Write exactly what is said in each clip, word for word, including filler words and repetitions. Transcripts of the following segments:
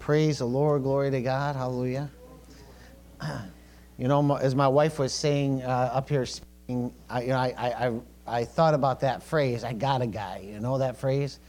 Praise the Lord. Glory to God. Hallelujah. You know, as my wife was saying uh, up here speaking, I, you know, I, I, I, I thought about that phrase, I got a guy. You know that phrase?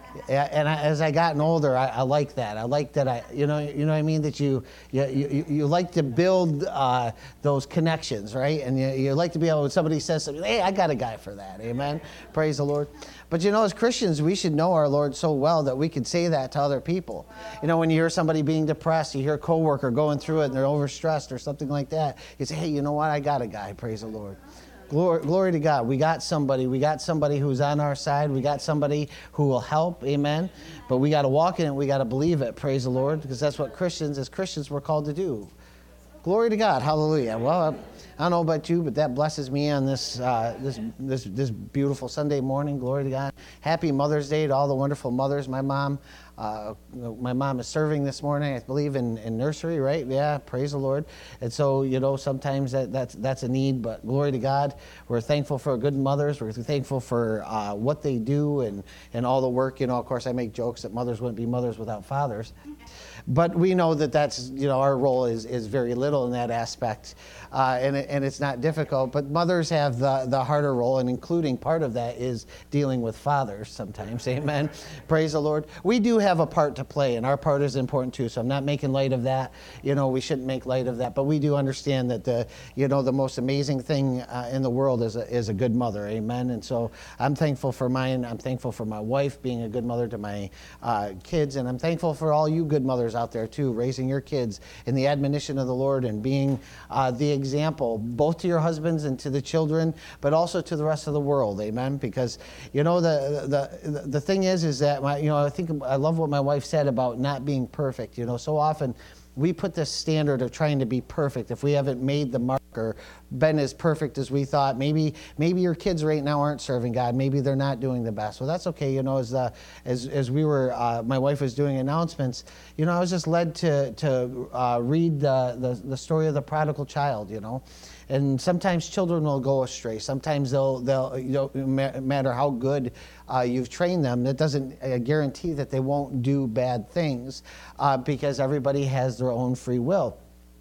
And I, as I gotten older, I, I like that. I like that. I, you know, you know what I mean. That you, you, you, you like to build uh, those connections, right? And you, you like to be able, when somebody says something, hey, I got a guy for that. Amen. Praise the Lord. But you know, as Christians, we should know our Lord so well that we can say that to other people. You know, when you hear somebody being depressed, you hear a coworker going through it and they're overstressed or something like that, you say, hey, you know what? I got a guy. Praise the Lord. Glory, glory to God. We got somebody. We got somebody who's on our side. We got somebody who will help. Amen. But we got to walk in it. We got to believe it. Praise the Lord. Because that's what Christians, as Christians, we're called to do. Glory to God. Hallelujah. Well, I don't know about you, but that blesses me on this uh, this this this beautiful Sunday morning. Glory to God. Happy Mother's Day to all the wonderful mothers. My mom, uh, my mom is serving this morning, I believe, in, in nursery, right? Yeah, praise the Lord. And so, you know, sometimes that, that's that's a need, but glory to God. We're thankful for good mothers. We're thankful for uh, what they do and, and all the work. You know, of course, I make jokes that mothers wouldn't be mothers without fathers. But we know that that's, you know, our role is, is very little in that aspect, uh, and, it, and it's not difficult. But mothers have the, the harder role, and including part of that is dealing with fathers sometimes. Amen. Praise the Lord. We do have a part to play, and our part is important too, so I'm not making light of that. You know, we shouldn't make light of that, but we do understand that the, you know, the most amazing thing uh, in the world is a, is a good mother. Amen. And so I'm thankful for mine. I'm thankful for my wife being a good mother to my uh, kids, and I'm thankful for all you good mothers out there too, raising your kids in the admonition of the Lord and being uh, the example both to your husbands and to the children, but also to the rest of the world. Amen. Because you know the the the thing is is that my, you know I think I love what my wife said about not being perfect. You know, so often we put this standard of trying to be perfect. If we haven't made the mark or been as perfect as we thought, maybe maybe your kids right now aren't serving God. Maybe they're not doing the best. Well, that's okay. You know, as uh, as as we were, uh, my wife was doing announcements. You know, I was just led to to uh, read the, the the story of the prodigal child. You know. And sometimes children will go astray. Sometimes they'll, they'll you know, no matter how good uh, you've trained them, that doesn't uh, guarantee that they won't do bad things uh, because everybody has their own free will.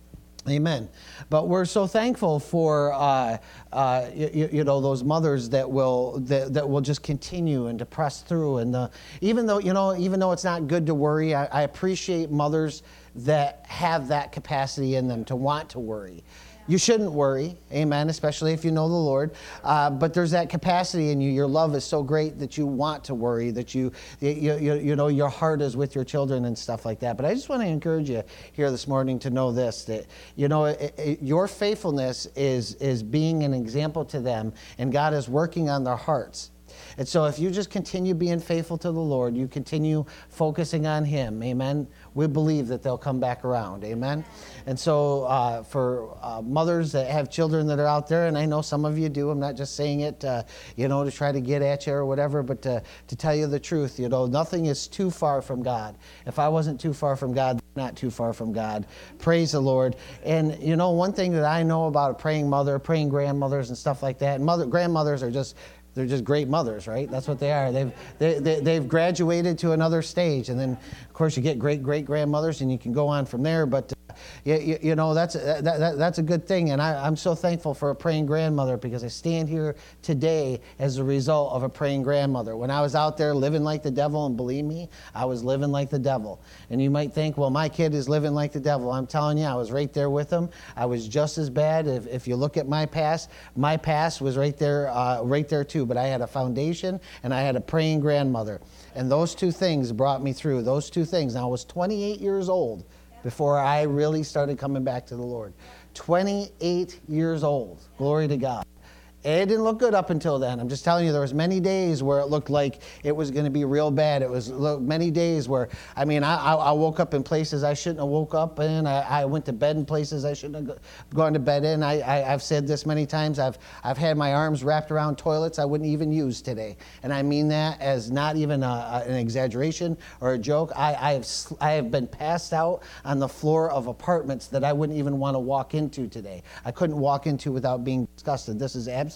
Amen. But we're so thankful for uh, uh, you, you know those mothers that will that, that will just continue and to press through. And the, even though you know even though it's not good to worry, I, I appreciate mothers that have that capacity in them to want to worry. You shouldn't worry, amen, especially if you know the Lord. Uh, but there's that capacity in you. Your love is so great that you want to worry, that you, you, you, you know, your heart is with your children and stuff like that. But I just want to encourage you here this morning to know this, that, you know, it, it, your faithfulness is, is being an example to them, and God is working on their hearts. And so if you just continue being faithful to the Lord, you continue focusing on Him, amen, we believe that they'll come back around, amen. And so uh, for uh, mothers that have children that are out there, and I know some of you do, I'm not just saying it, uh, you know, to try to get at you or whatever, but to, to tell you the truth, you know, nothing is too far from God. If I wasn't too far from God, not too far from God. Praise the Lord. And, you know, one thing that I know about a praying mother, praying grandmothers and stuff like that, and mother, grandmothers are just... They're just great mothers, right? That's what they are. They've they, they, they've graduated to another stage, and then of course you get great great grandmothers, and you can go on from there. But uh, you, you know that's that, that, that's a good thing, and I, I'm so thankful for a praying grandmother because I stand here today as a result of a praying grandmother. When I was out there living like the devil, and believe me, I was living like the devil. And you might think, well, my kid is living like the devil. I'm telling you, I was right there with him. I was just as bad. If, if you look at my past, my past was right there, uh, right there too. But I had a foundation and I had a praying grandmother. And those two things brought me through. Those two things. Now, I was twenty-eight years old before I really started coming back to the Lord. twenty-eight years old. Glory to God. It didn't look good up until then. I'm just telling you, there was many days where it looked like it was going to be real bad. It was many days where, I mean, I, I woke up in places I shouldn't have woke up in. I, I went to bed in places I shouldn't have gone to bed in. I, I, I've said this many times. I've, I've had my arms wrapped around toilets I wouldn't even use today. And I mean that as not even a, an exaggeration or a joke. I, I, have, I have been passed out on the floor of apartments that I wouldn't even want to walk into today. I couldn't walk into without being disgusted. This is absolutely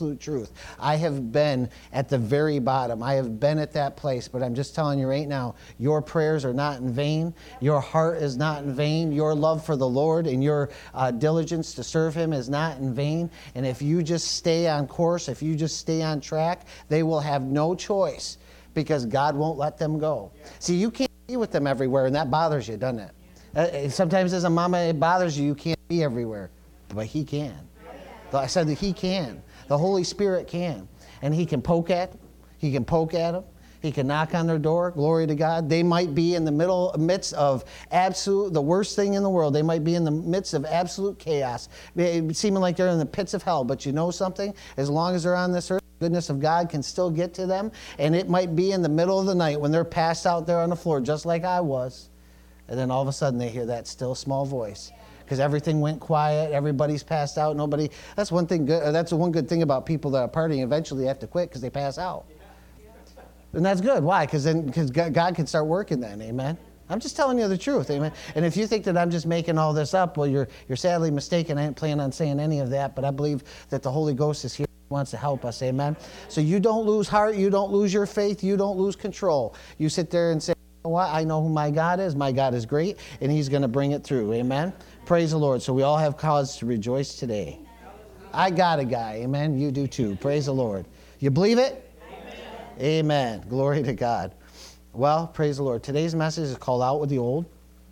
absolute truth. I have been at the very bottom. I have been at that place, but I'm just telling you right now, your prayers are not in vain. Your heart is not in vain. Your love for the Lord and your uh, diligence to serve him is not in vain. And if you just stay on course, if you just stay on track, they will have no choice because God won't let them go. See, you can't be with them everywhere, and that bothers you, doesn't it? Uh, sometimes as a mama, it bothers you. You can't be everywhere, but he can. I said that he can. The Holy Spirit can. And he can poke at them. He can poke at them. He can knock on their door. Glory to God. They might be in the middle, midst of absolute, the worst thing in the world. They might be in the midst of absolute chaos, seeming like they're in the pits of hell. But you know something? As long as they're on this earth, the goodness of God can still get to them. And it might be in the middle of the night when they're passed out there on the floor, just like I was. And then all of a sudden they hear that still small voice. Because everything went quiet, everybody's passed out, nobody. That's one thing good. That's the one good thing about people that are partying. Eventually, they have to quit because they pass out, and that's good. Why? Because then, because God can start working then. Amen. I'm just telling you the truth. Amen. And if you think that I'm just making all this up, well, you're you're sadly mistaken. I ain't planning on saying any of that, but I believe that the Holy Ghost is here. Wants to help us. Amen. So you don't lose heart. You don't lose your faith. You don't lose control. You sit there and say, you know what? I know who my God is. My God is great, and he's going to bring it through. Amen. Praise the Lord. So we all have cause to rejoice today. I got a guy. Amen. You do too. Praise the Lord. You believe it? Amen. Amen. Glory to God. Well, praise the Lord. Today's message is called Out with the Old.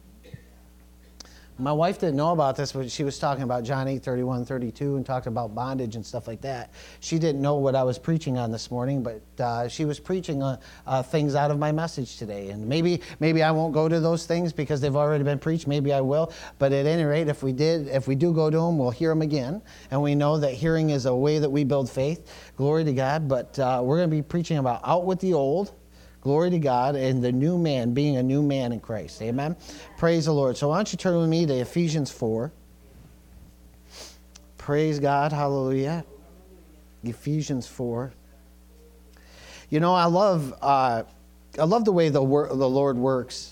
My wife didn't know about this, but she was talking about John eight, thirty-one, thirty-two, and talking about bondage and stuff like that. She didn't know what I was preaching on this morning, but uh, she was preaching uh, uh, things out of my message today. And maybe maybe I won't go to those things because they've already been preached. Maybe I will. But at any rate, if we did, if we do go to them, we'll hear them again. And we know that hearing is a way that we build faith. Glory to God. But uh, we're going to be preaching about out with the old. Glory to God, and the new man, being a new man in Christ. Amen? Praise the Lord. So why don't you turn with me to Ephesians four. Praise God. Hallelujah. Ephesians four. You know, I love uh, I love the way the, wor- the Lord works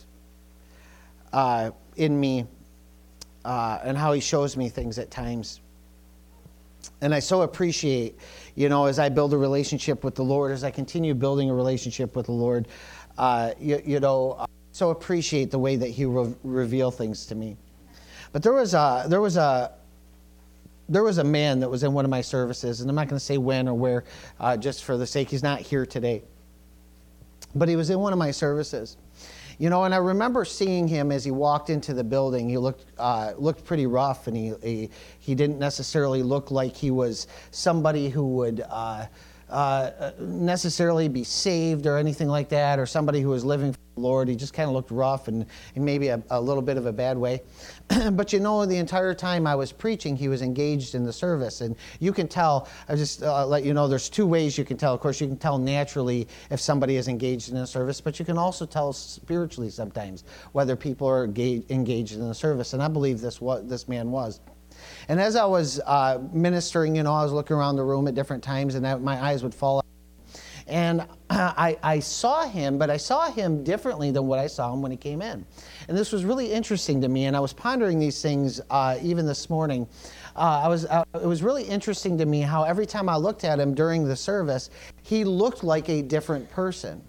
uh, in me uh, and how he shows me things at times. And I so appreciate, you know, as I build a relationship with the Lord, as I continue building a relationship with the Lord, uh, you, you know, I so appreciate the way that he re- reveal things to me. But there was a, there was a, there was a man that was in one of my services, and I'm not going to say when or where, uh, just for the sake, he's not here today. But he was in one of my services. You know, and I remember seeing him as he walked into the building. He looked uh, looked pretty rough, and he, he he didn't necessarily look like he was somebody who would uh, uh, necessarily be saved or anything like that, or somebody who was living for the Lord. He just kind of looked rough and, and maybe a, a little bit of a bad way. But you know, the entire time I was preaching, he was engaged in the service. And you can tell, I just uh, let you know, there's two ways you can tell. Of course, you can tell naturally if somebody is engaged in a service, but you can also tell spiritually sometimes whether people are engaged in the service. And I believe this what this man was. And as I was uh, ministering, you know, I was looking around the room at different times, and I, my eyes would fall out. And I, I saw him, but I saw him differently than what I saw him when he came in. And this was really interesting to me, and I was pondering these things uh, even this morning. Uh, I was, uh, it was really interesting to me how every time I looked at him during the service, he looked like a different person.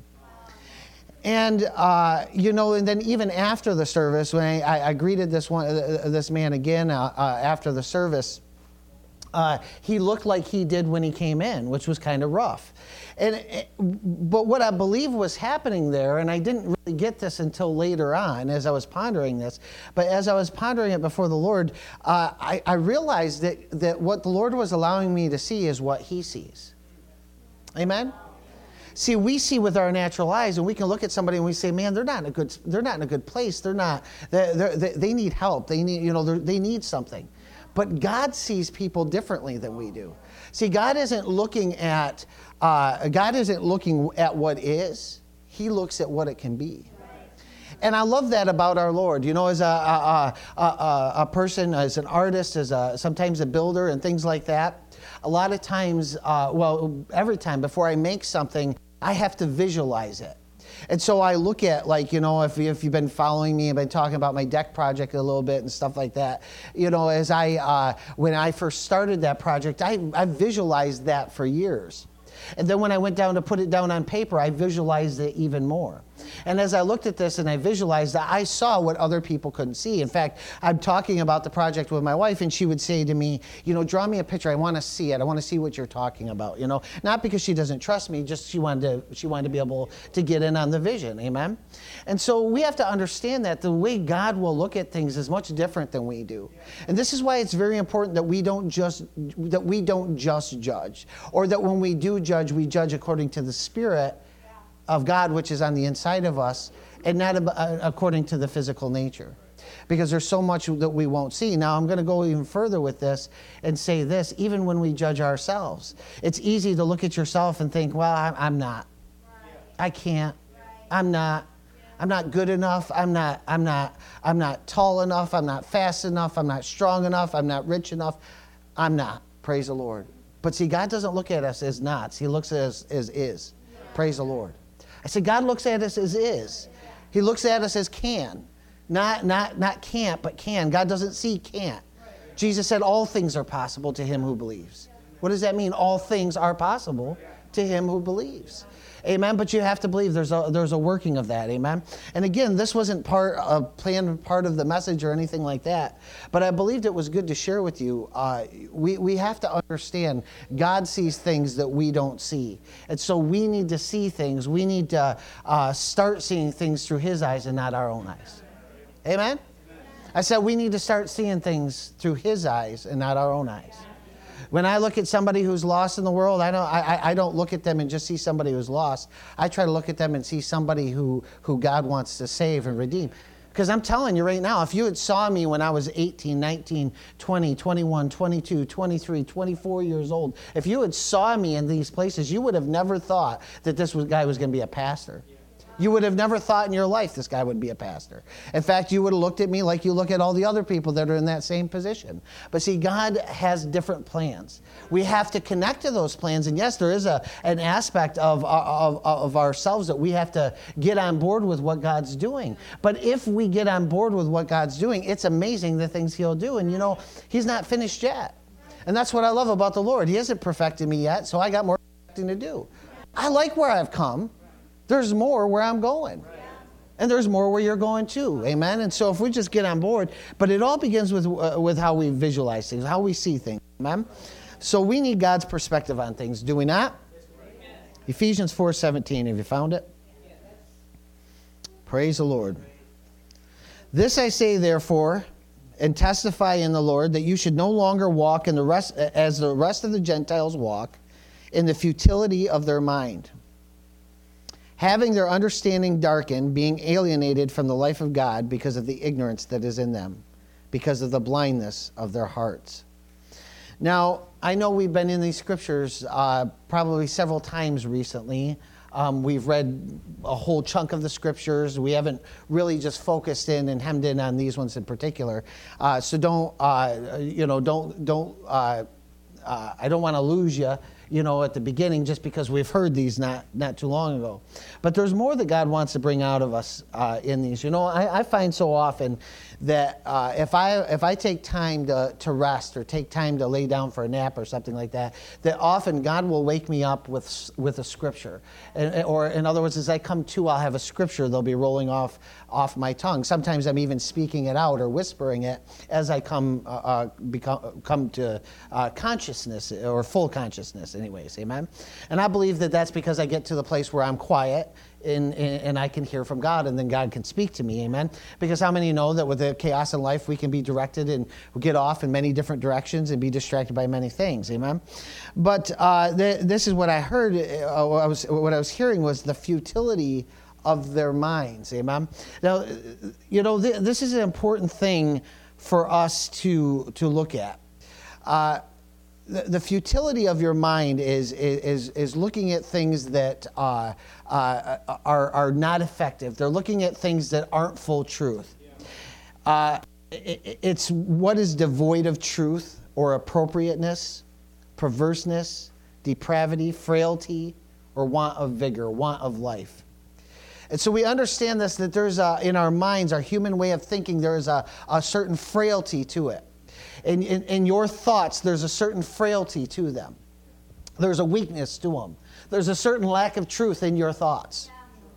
And, uh, you know, and then even after the service, when I, I, I greeted this one, uh, this man again uh, uh, after the service, uh, he looked like he did when he came in, which was kind of rough. And but what I believe was happening there, and I didn't really get this until later on as I was pondering this, but as I was pondering it before the Lord, uh, I, I realized that, that what the Lord was allowing me to see is what he sees. Amen? See, we see with our natural eyes, and we can look at somebody and we say, "Man, they're not in a good. They're not in a good place. They're not. They're, they're, they they need help. They need, you know, they need something." But God sees people differently than we do. See, God isn't looking at uh, God isn't looking at what is. He looks at what it can be. And I love that about our Lord. You know, as a a, a, a, a person, as an artist, as a sometimes a builder, and things like that. A lot of times, uh, well, every time before I make something, I have to visualize it. And so I look at, like, you know, if, if you've been following me, I've been talking about my deck project a little bit and stuff like that. You know, as I, uh, when I first started that project, I, I visualized that for years. And then when I went down to put it down on paper, I visualized it even more. And as I looked at this and I visualized that, I saw what other people couldn't see. In fact, I'm talking about the project with my wife, and she would say to me, you know, draw me a picture. I want to see it. I want to see what you're talking about, you know. Not because she doesn't trust me, just she wanted to, she wanted to be able to get in on the vision, amen? And so we have to understand that the way God will look at things is much different than we do. And this is why it's very important that we don't just, that we don't just judge, or that when we do judge, we judge according to the Spirit of God, which is on the inside of us, and not according to the physical nature. Because there's so much that we won't see. Now, I'm going to go even further with this and say this, even when we judge ourselves, it's easy to look at yourself and think, well, I'm, I'm not. I can't. I'm not. I'm not good enough. I'm not, I'm not, I'm not tall enough. I'm not fast enough. I'm not strong enough. I'm not rich enough. I'm not. Praise the Lord. But see, God doesn't look at us as nots. He looks at us as is. Praise the Lord. I said, God looks at us as is. He looks at us as can. Not, not, not can't, but can. God doesn't see can't. Jesus said all things are possible to him who believes. What does that mean? All things are possible to him who believes. Amen. But you have to believe there's a there's a working of that. Amen. And again, this wasn't part of planned part of the message or anything like that. But I believed it was good to share with you. Uh, we we have to understand God sees things that we don't see, and so we need to see things. We need to uh, start seeing things through His eyes and not our own eyes. Amen. I said we need to start seeing things through His eyes and not our own eyes. When I look at somebody who's lost in the world, I don't, I, I don't look at them and just see somebody who's lost. I try to look at them and see somebody who, who God wants to save and redeem. Because I'm telling you right now, if you had saw me when I was eighteen, nineteen, twenty, twenty-one, twenty-two, twenty-three, twenty-four years old, if you had saw me in these places, you would have never thought that this was, guy was going to be a pastor. You would have never thought in your life this guy would be a pastor. In fact, you would have looked at me like you look at all the other people that are in that same position. But see, God has different plans. We have to connect to those plans. And yes, there is a, an aspect of, of, of ourselves that we have to get on board with what God's doing. But if we get on board with what God's doing, it's amazing the things He'll do. And you know, He's not finished yet. And that's what I love about the Lord. He hasn't perfected me yet, so I got more perfecting to do. I like where I've come. There's more where I'm going. And there's more where you're going too. Amen? And so if we just get on board, but it all begins with uh, with how we visualize things, how we see things. Amen? So we need God's perspective on things, do we not? Amen. Ephesians four seventeen, have you found it? Yes. Praise the Lord. This I say therefore, and testify in the Lord, that you should no longer walk in the rest as the rest of the Gentiles walk, in the futility of their mind, having their understanding darkened, being alienated from the life of God because of the ignorance that is in them, because of the blindness of their hearts. Now, I know we've been in these scriptures uh, probably several times recently. Um, we've read a whole chunk of the scriptures. We haven't really just focused in and hemmed in on these ones in particular. Uh, so don't, uh, you know, don't, don't, uh, uh, I don't want to lose you, you know, at the beginning, just because we've heard these not, not too long ago. But there's more that God wants to bring out of us uh, in these. You know, I, I find so often that uh, if I if I take time to, to rest or take time to lay down for a nap or something like that, that often God will wake me up with with a scripture. And, or in other words, as I come to, I'll have a scripture that'll be rolling off off my tongue. Sometimes I'm even speaking it out or whispering it as I come uh, uh, become come to uh, consciousness or full consciousness. Anyways, amen. And I believe that that's because I get to the place where I'm quiet and, and, and I can hear from God, and then God can speak to me, amen. Because how many know that with the chaos in life, we can be directed and get off in many different directions and be distracted by many things, amen. But uh, th- this is what I heard. Uh, what I was what I was hearing was the futility of their minds, amen. Now, you know, th- this is an important thing for us to to look at. Uh, The, the futility of your mind is is is looking at things that uh, uh, are are not effective. They're looking at things that aren't full truth. Uh, it, it's what is devoid of truth or appropriateness, perverseness, depravity, frailty, or want of vigor, want of life. And so we understand this, that there's a, in our minds, our human way of thinking, there is a, a certain frailty to it. In, in, in your thoughts, there's a certain frailty to them. There's a weakness to them. There's a certain lack of truth in your thoughts.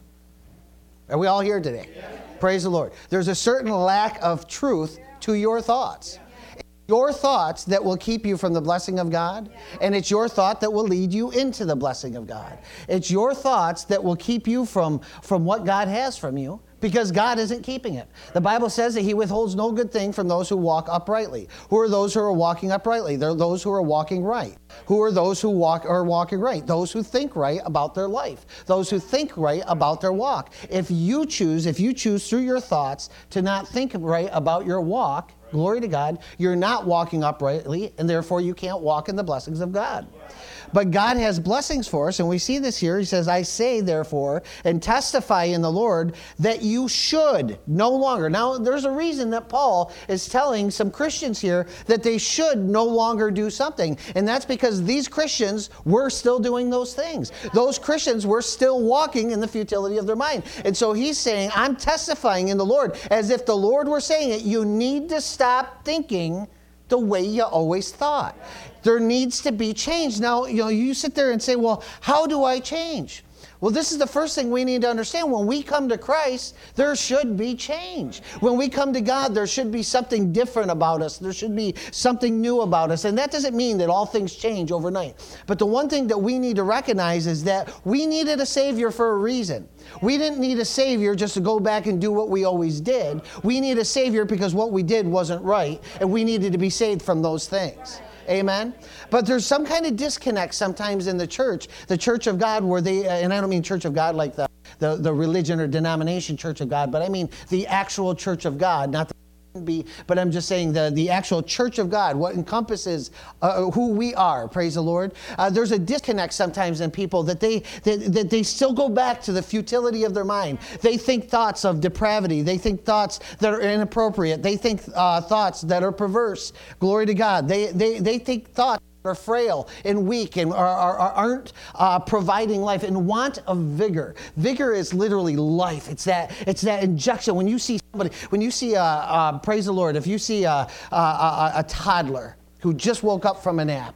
Are we all here today? Yeah. Praise the Lord. There's a certain lack of truth to your thoughts. Your thoughts that will keep you from the blessing of God, and it's your thought that will lead you into the blessing of God. It's your thoughts that will keep you from, from what God has from you, because God isn't keeping it. The Bible says that He withholds no good thing from those who walk uprightly. Who are those who are walking uprightly? They're those who are walking right. Who are those who walk are walking right? Those who think right about their life. Those who think right about their walk. If you choose, if you choose through your thoughts to not think right about your walk, glory to God, you're not walking uprightly, and therefore you can't walk in the blessings of God. But God has blessings for us, and we see this here. He says, I say, therefore, and testify in the Lord that you should no longer. Now, there's a reason that Paul is telling some Christians here that they should no longer do something, and that's because these Christians were still doing those things. Those Christians were still walking in the futility of their mind. And so he's saying, I'm testifying in the Lord, as if the Lord were saying it. You need to stop thinking the way you always thought. There needs to be change. Now, you know, you sit there and say, well, how do I change? Well, this is the first thing we need to understand. When we come to Christ, there should be change. When we come to God, there should be something different about us. There should be something new about us. And that doesn't mean that all things change overnight. But the one thing that we need to recognize is that we needed a Savior for a reason. We didn't need a Savior just to go back and do what we always did. We need a Savior because what we did wasn't right, and we needed to be saved from those things. Amen? But there's some kind of disconnect sometimes in the church, the church of God, where they, and I don't mean church of God like the, the, the religion or denomination church of God, but I mean the actual church of God, not the be, but I'm just saying the, the actual church of God, what encompasses uh, who we are, praise the Lord. Uh, there's a disconnect sometimes in people that they, that, that they still go back to the futility of their mind. They think thoughts of depravity. They think thoughts that are inappropriate. They think uh, thoughts that are perverse. Glory to God. They, they, they think thoughts are frail and weak and are, are, aren't uh, providing life and want of vigor. Vigor is literally life. It's that, it's that injection. When you see somebody, when you see, uh, uh, praise the Lord, if you see a, a, a, a toddler who just woke up from a nap,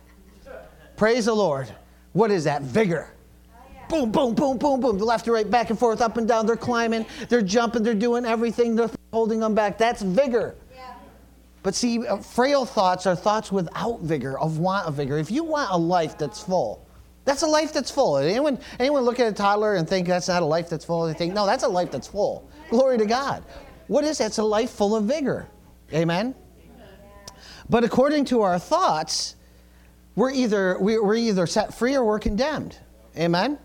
praise the Lord, what is that? Vigor. Boom, boom, boom, boom, boom. Left to right, back and forth, up and down. They're climbing, they're jumping, they're doing everything. They're holding them back. That's vigor. But see, frail thoughts are thoughts without vigor, of want of vigor. If you want a life that's full, that's a life that's full. Anyone, anyone look at a toddler and think that's not a life that's full? They think, no, that's a life that's full. Glory to God. What is that? It's a life full of vigor. Amen? But according to our thoughts, we're either, we're either set free or we're condemned. Amen?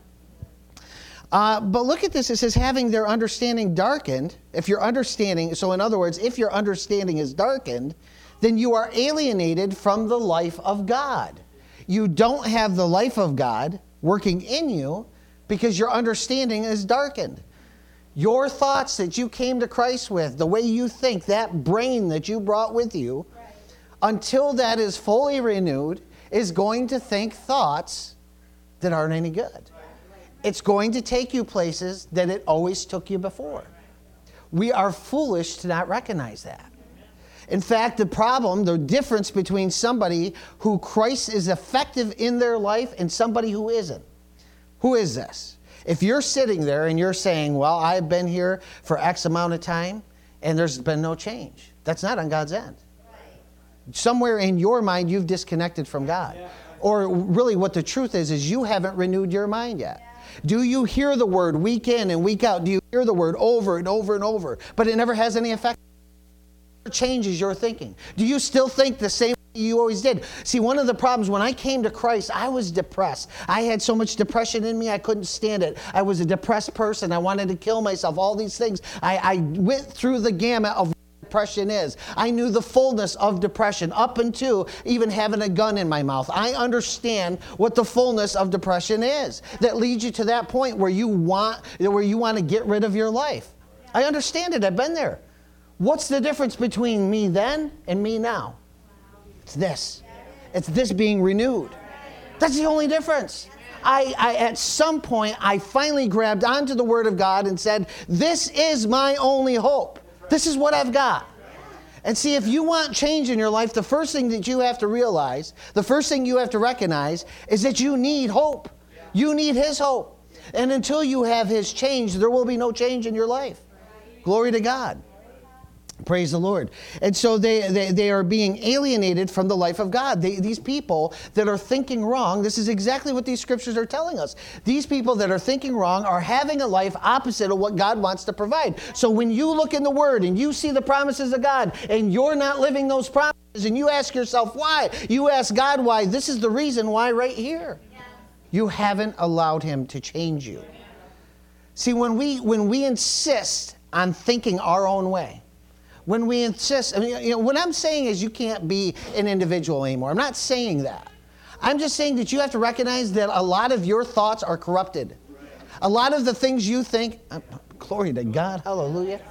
Uh, but look at this. It says, having their understanding darkened. If your understanding, so in other words, if your understanding is darkened, then you are alienated from the life of God. You don't have the life of God working in you because your understanding is darkened. Your thoughts that you came to Christ with, the way you think, that brain that you brought with you, until that is fully renewed, is going to think thoughts that aren't any good. It's going to take you places that it always took you before. We are foolish to not recognize that. In fact, the problem, the difference between somebody who Christ is effective in their life and somebody who isn't. Who is this? If you're sitting there and you're saying, well, I've been here for X amount of time and there's been no change, that's not on God's end. Somewhere in your mind, you've disconnected from God. Or really what the truth is, is you haven't renewed your mind yet. Do you hear the word week in and week out? Do you hear the word over and over and over? But it never has any effect. It changes your thinking. Do you still think the same way you always did? See, one of the problems when I came to Christ, I was depressed. I had so much depression in me, I couldn't stand it. I was a depressed person. I wanted to kill myself, all these things. I, I went through the gamut of depression is. I knew the fullness of depression up until even having a gun in my mouth. I understand what the fullness of depression is. That leads you to that point where you want where you want to get rid of your life. I understand it. I've been there. What's the difference between me then and me now? It's this. It's this being renewed. That's the only difference. I, I, at some point, I finally grabbed onto the Word of God and said, this is my only hope. This is what I've got. And see, if you want change in your life, the first thing that you have to realize, the first thing you have to recognize is that you need hope. You need His hope. And until you have His change, there will be no change in your life. Glory to God. Praise the Lord. And so they, they, they are being alienated from the life of God. They, these people that are thinking wrong, this is exactly what these scriptures are telling us. These people that are thinking wrong are having a life opposite of what God wants to provide. So when you look in the Word and you see the promises of God and you're not living those promises and you ask yourself why, you ask God why, this is the reason why right here. You haven't allowed Him to change you. See, when we, when we insist on thinking our own way, when we insist, I mean, you know, what I'm saying is you can't be an individual anymore. I'm not saying that. I'm just saying that you have to recognize that a lot of your thoughts are corrupted. A lot of the things you think, uh, glory to God, hallelujah.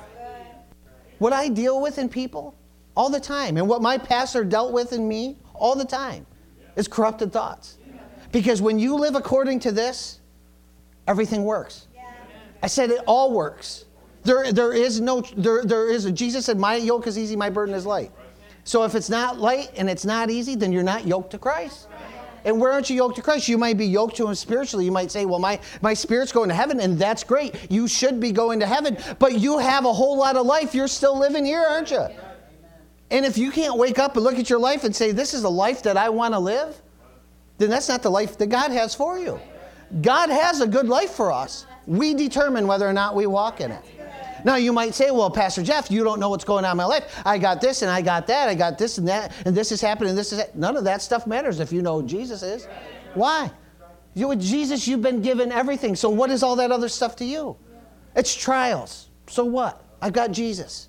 What I deal with in people all the time, and what my pastor dealt with in me all the time, is corrupted thoughts. Because when you live according to this, everything works. I said it all works. There, there is no, there, there is, a, Jesus said, my yoke is easy, my burden is light. So if it's not light and it's not easy, then you're not yoked to Christ. And where aren't you yoked to Christ? You might be yoked to Him spiritually. You might say, well, my, my spirit's going to heaven, and that's great. You should be going to heaven, but you have a whole lot of life. You're still living here, aren't you? And if you can't wake up and look at your life and say, this is a life that I want to live, then that's not the life that God has for you. God has a good life for us. We determine whether or not we walk in it. Now, you might say, well, Pastor Jeff, you don't know what's going on in my life. I got this and I got that. I got this and that. And this is happening and this is that. None of that stuff matters if you know who Jesus is. Why? You, with Jesus, you've been given everything. So what is all that other stuff to you? It's trials. So what? I've got Jesus.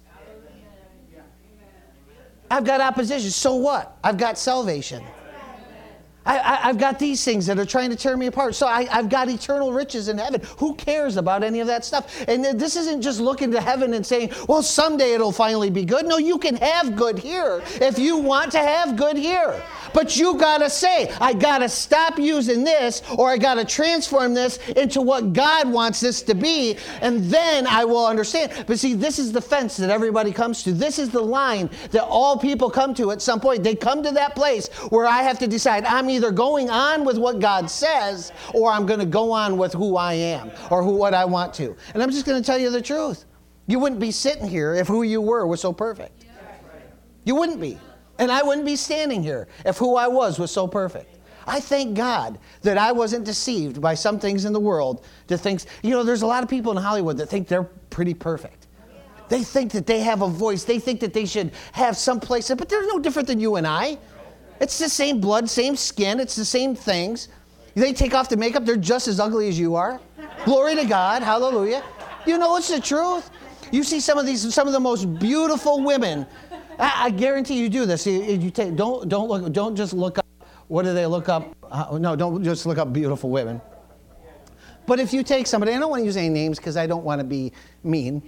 I've got opposition. So what? I've got salvation. I, I, I've got these things that are trying to tear me apart. So I, I've got eternal riches in heaven. Who cares about any of that stuff? And this isn't just looking to heaven and saying, well, someday it'll finally be good. No, you can have good here if you want to have good here. But you got to say, I got to stop using this, or I got to transform this into what God wants this to be, and then I will understand. But see, this is the fence that everybody comes to. This is the line that all people come to at some point. They come to that place where I have to decide, I'm either going on with what God says, or I'm going to go on with who I am, or who what I want to. And I'm just going to tell you the truth. You wouldn't be sitting here if who you were was so perfect. You wouldn't be. And I wouldn't be standing here if who I was was so perfect. I thank God that I wasn't deceived by some things in the world that thinks, you know, there's a lot of people in Hollywood that think they're pretty perfect. They think that they have a voice. They think that they should have some place, but they're no different than you and I. It's the same blood, same skin. It's the same things. They take off the makeup. They're just as ugly as you are. Glory to God. Hallelujah. You know, it's the truth. You see some of these, some of the most beautiful women. I, I guarantee you do this. You, you take, don't, don't look, don't just look up. What do they look up? Uh, no, don't just look up beautiful women. But if you take somebody, I don't want to use any names because I don't want to be mean.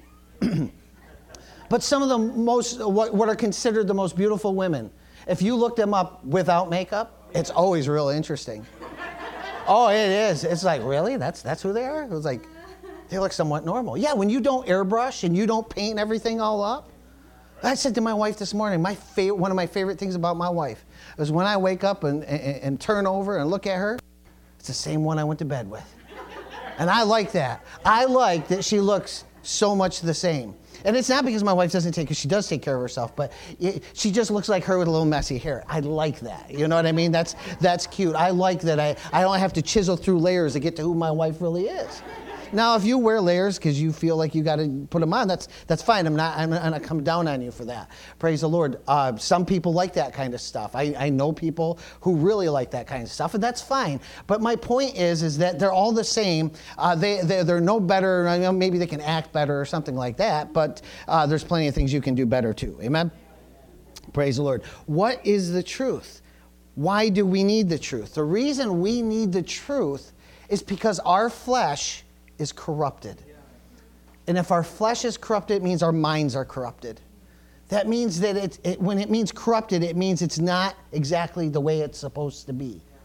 But some of the most, what, what are considered the most beautiful women, if you look them up without makeup, it's always real interesting. Oh, it is. It's like, really? That's that's who they are? It was like, they look somewhat normal. Yeah, when you don't airbrush and you don't paint everything all up. I said to my wife this morning, my favorite, one of my favorite things about my wife is when I wake up and, and, and turn over and look at her, it's the same one I went to bed with. And I like that. I like that she looks so much the same. And it's not because my wife doesn't take, because she does take care of herself, but it, she just looks like her with a little messy hair. I like that. You know what I mean? That's that's cute. I like that I, I don't have to chisel through layers to get to who my wife really is. Now, if you wear layers because you feel like you got to put them on, that's that's fine. I'm not I'm not going to come down on you for that. Praise the Lord. Uh, some people like that kind of stuff. I, I know people who really like that kind of stuff, and that's fine. But my point is, is that they're all the same. Uh, they they're, they're no better. I know maybe they can act better or something like that. But uh, there's plenty of things you can do better too. Amen. Praise the Lord. What is the truth? Why do we need the truth? The reason we need the truth is because our flesh is corrupted. And if our flesh is corrupted, it means our minds are corrupted. That means that it, it, when it means corrupted, it means it's not exactly the way it's supposed to be.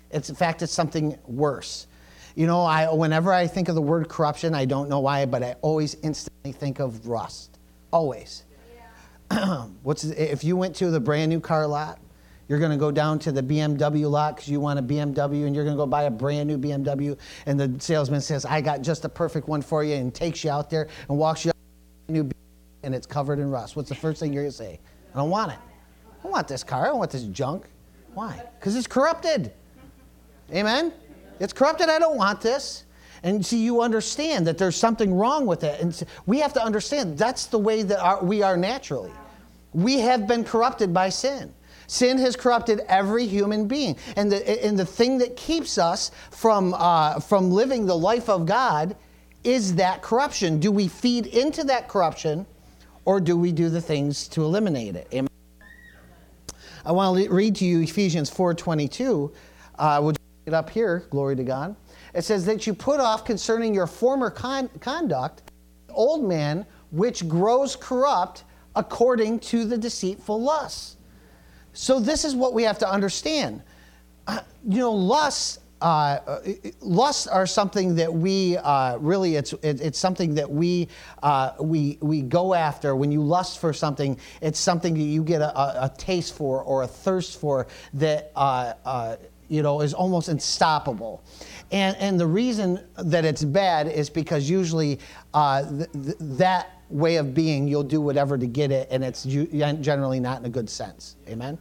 It's, in fact, it's something worse. You know, I whenever I think of the word corruption, I don't know why, but I always instantly think of rust. Always. Yeah. What's if you went to the brand new car lot, you're going to go down to the B M W lot because you want a B M W, and you're going to go buy a brand new B M W, and the salesman says, I got just the perfect one for you, and takes you out there and walks you out to a new B M W, and it's covered in rust. What's the first thing you're going to say? I don't want it. I don't want this car. I don't want this junk. Why? Because it's corrupted. Amen? It's corrupted. I don't want this. And see, you understand that there's something wrong with it. And we have to understand that's the way that our, we are naturally. We have been corrupted by sin. Sin has corrupted every human being. And the, and the thing that keeps us from, uh, from living the life of God is that corruption. Do we feed into that corruption, or do we do the things to eliminate it? Amen? I want to read to you Ephesians four twenty-two. Uh, we'll get it up here. Glory to God. It says that you put off concerning your former con- conduct, old man, which grows corrupt according to the deceitful lusts. So this is what we have to understand. Uh, you know, lusts, uh, lusts are something that we uh, really, it's it, it's something that we uh, we we go after. When you lust for something, it's something that you get a, a, a taste for or a thirst for that uh, uh, you know is almost unstoppable. And and the reason that it's bad is because usually uh, th- th- that way of being, you'll do whatever to get it, and it's generally not in a good sense. Amen?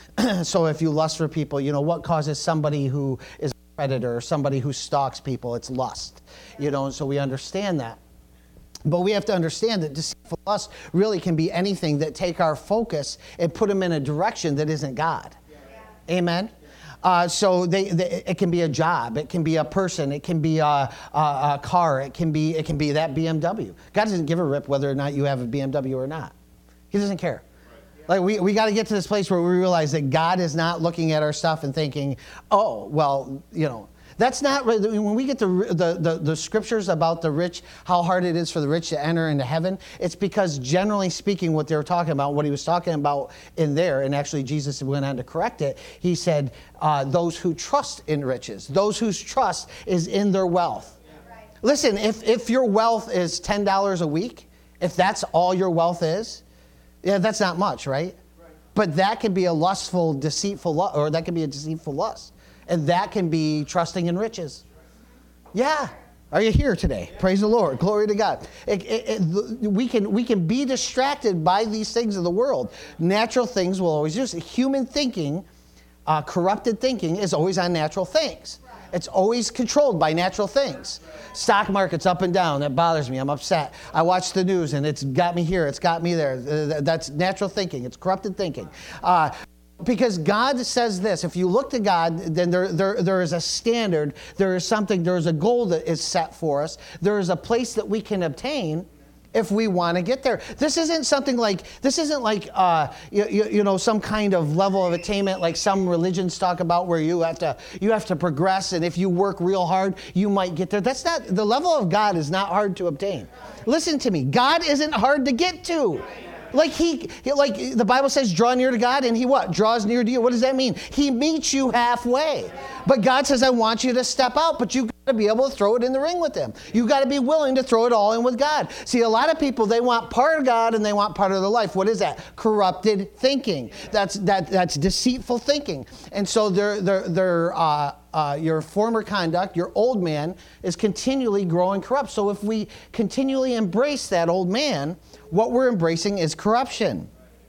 So if you lust for people, you know, what causes somebody who is a predator or somebody who stalks people? It's lust. You know, and so we understand that. But we have to understand that deceitful lust really can be anything that take our focus and put them in a direction that isn't God. Yeah. Amen? Uh, so they, they, it can be a job, it can be a person, it can be a, a, a car, it can be it can be that B M W. God doesn't give a rip whether or not you have a B M W or not. He doesn't care. Like we, we got to get to this place where we realize that God is not looking at our stuff and thinking, oh, well, you know. That's not, when we get the, the, the, the scriptures about the rich, how hard it is for the rich to enter into heaven, it's because generally speaking what they were talking about, what he was talking about in there, and actually Jesus went on to correct it, he said, uh, those who trust in riches, those whose trust is in their wealth. Right. Listen, if, if your wealth is ten dollars a week, if that's all your wealth is, yeah, that's not much, right? Right. But that can be a lustful, deceitful, lust, or that can be a deceitful lust. And that can be trusting in riches. Yeah. Are you here today? Praise the Lord. Glory to God. It, it, it, we can we can be distracted by these things of the world. Natural things will always use. Human thinking, uh, corrupted thinking is always on natural things. It's always controlled by natural things. Stock market's up and down. That bothers me. I'm upset. I watch the news and it's got me here. It's got me there. That's natural thinking. It's corrupted thinking. Uh, Because God says this, if you look to God, then there, there, there is a standard, there is something, there is a goal that is set for us. There is a place that we can obtain if we want to get there. This isn't something like, this isn't like, uh, you, you, you know, some kind of level of attainment like some religions talk about where you have to, you have to progress, and if you work real hard, you might get there. That's not, the level of God is not hard to obtain. Listen to me, God isn't hard to get to. Like he, like the Bible says, draw near to God, and he what? Draws near to you. What does that mean? He meets you halfway. But God says, I want you to step out, but you've got to be able to throw it in the ring with him. You've got to be willing to throw it all in with God. See, a lot of people, they want part of God and they want part of their life. What is that? Corrupted thinking. That's that that's deceitful thinking. And so they're they're they're uh Uh, your former conduct, your old man, is continually growing corrupt. So if we continually embrace that old man, what we're embracing is corruption.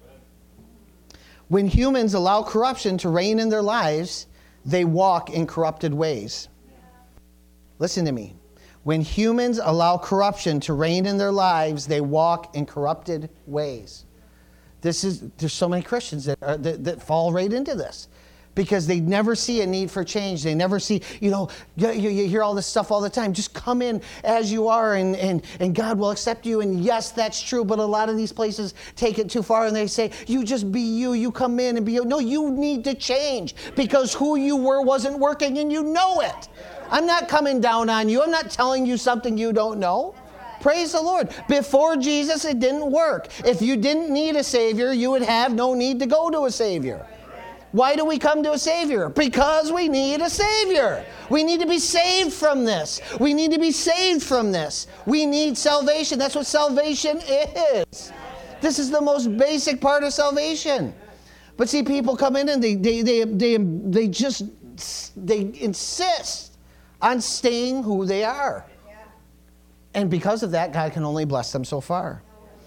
When humans allow corruption to reign in their lives, they walk in corrupted ways. Listen to me. When humans allow corruption to reign in their lives, they walk in corrupted ways. This is, there's so many Christians that, are, that, that fall right into this. Because they never see a need for change. They never see, you know, you, you hear all this stuff all the time. Just come in as you are and, and, and God will accept you. And yes, that's true. But a lot of these places take it too far and they say, you just be you. You come in and be you. No, you need to change because who you were wasn't working and you know it. I'm not coming down on you. I'm not telling you something you don't know. Praise the Lord. Before Jesus, it didn't work. If you didn't need a Savior, you would have no need to go to a Savior. Why do we come to a Savior? Because we need a Savior. We need to be saved from this. We need to be saved from this. We need salvation. That's what salvation is. This is the most basic part of salvation. But see, people come in and they they they they, they just they insist on staying who they are. And because of that, God can only bless them so far.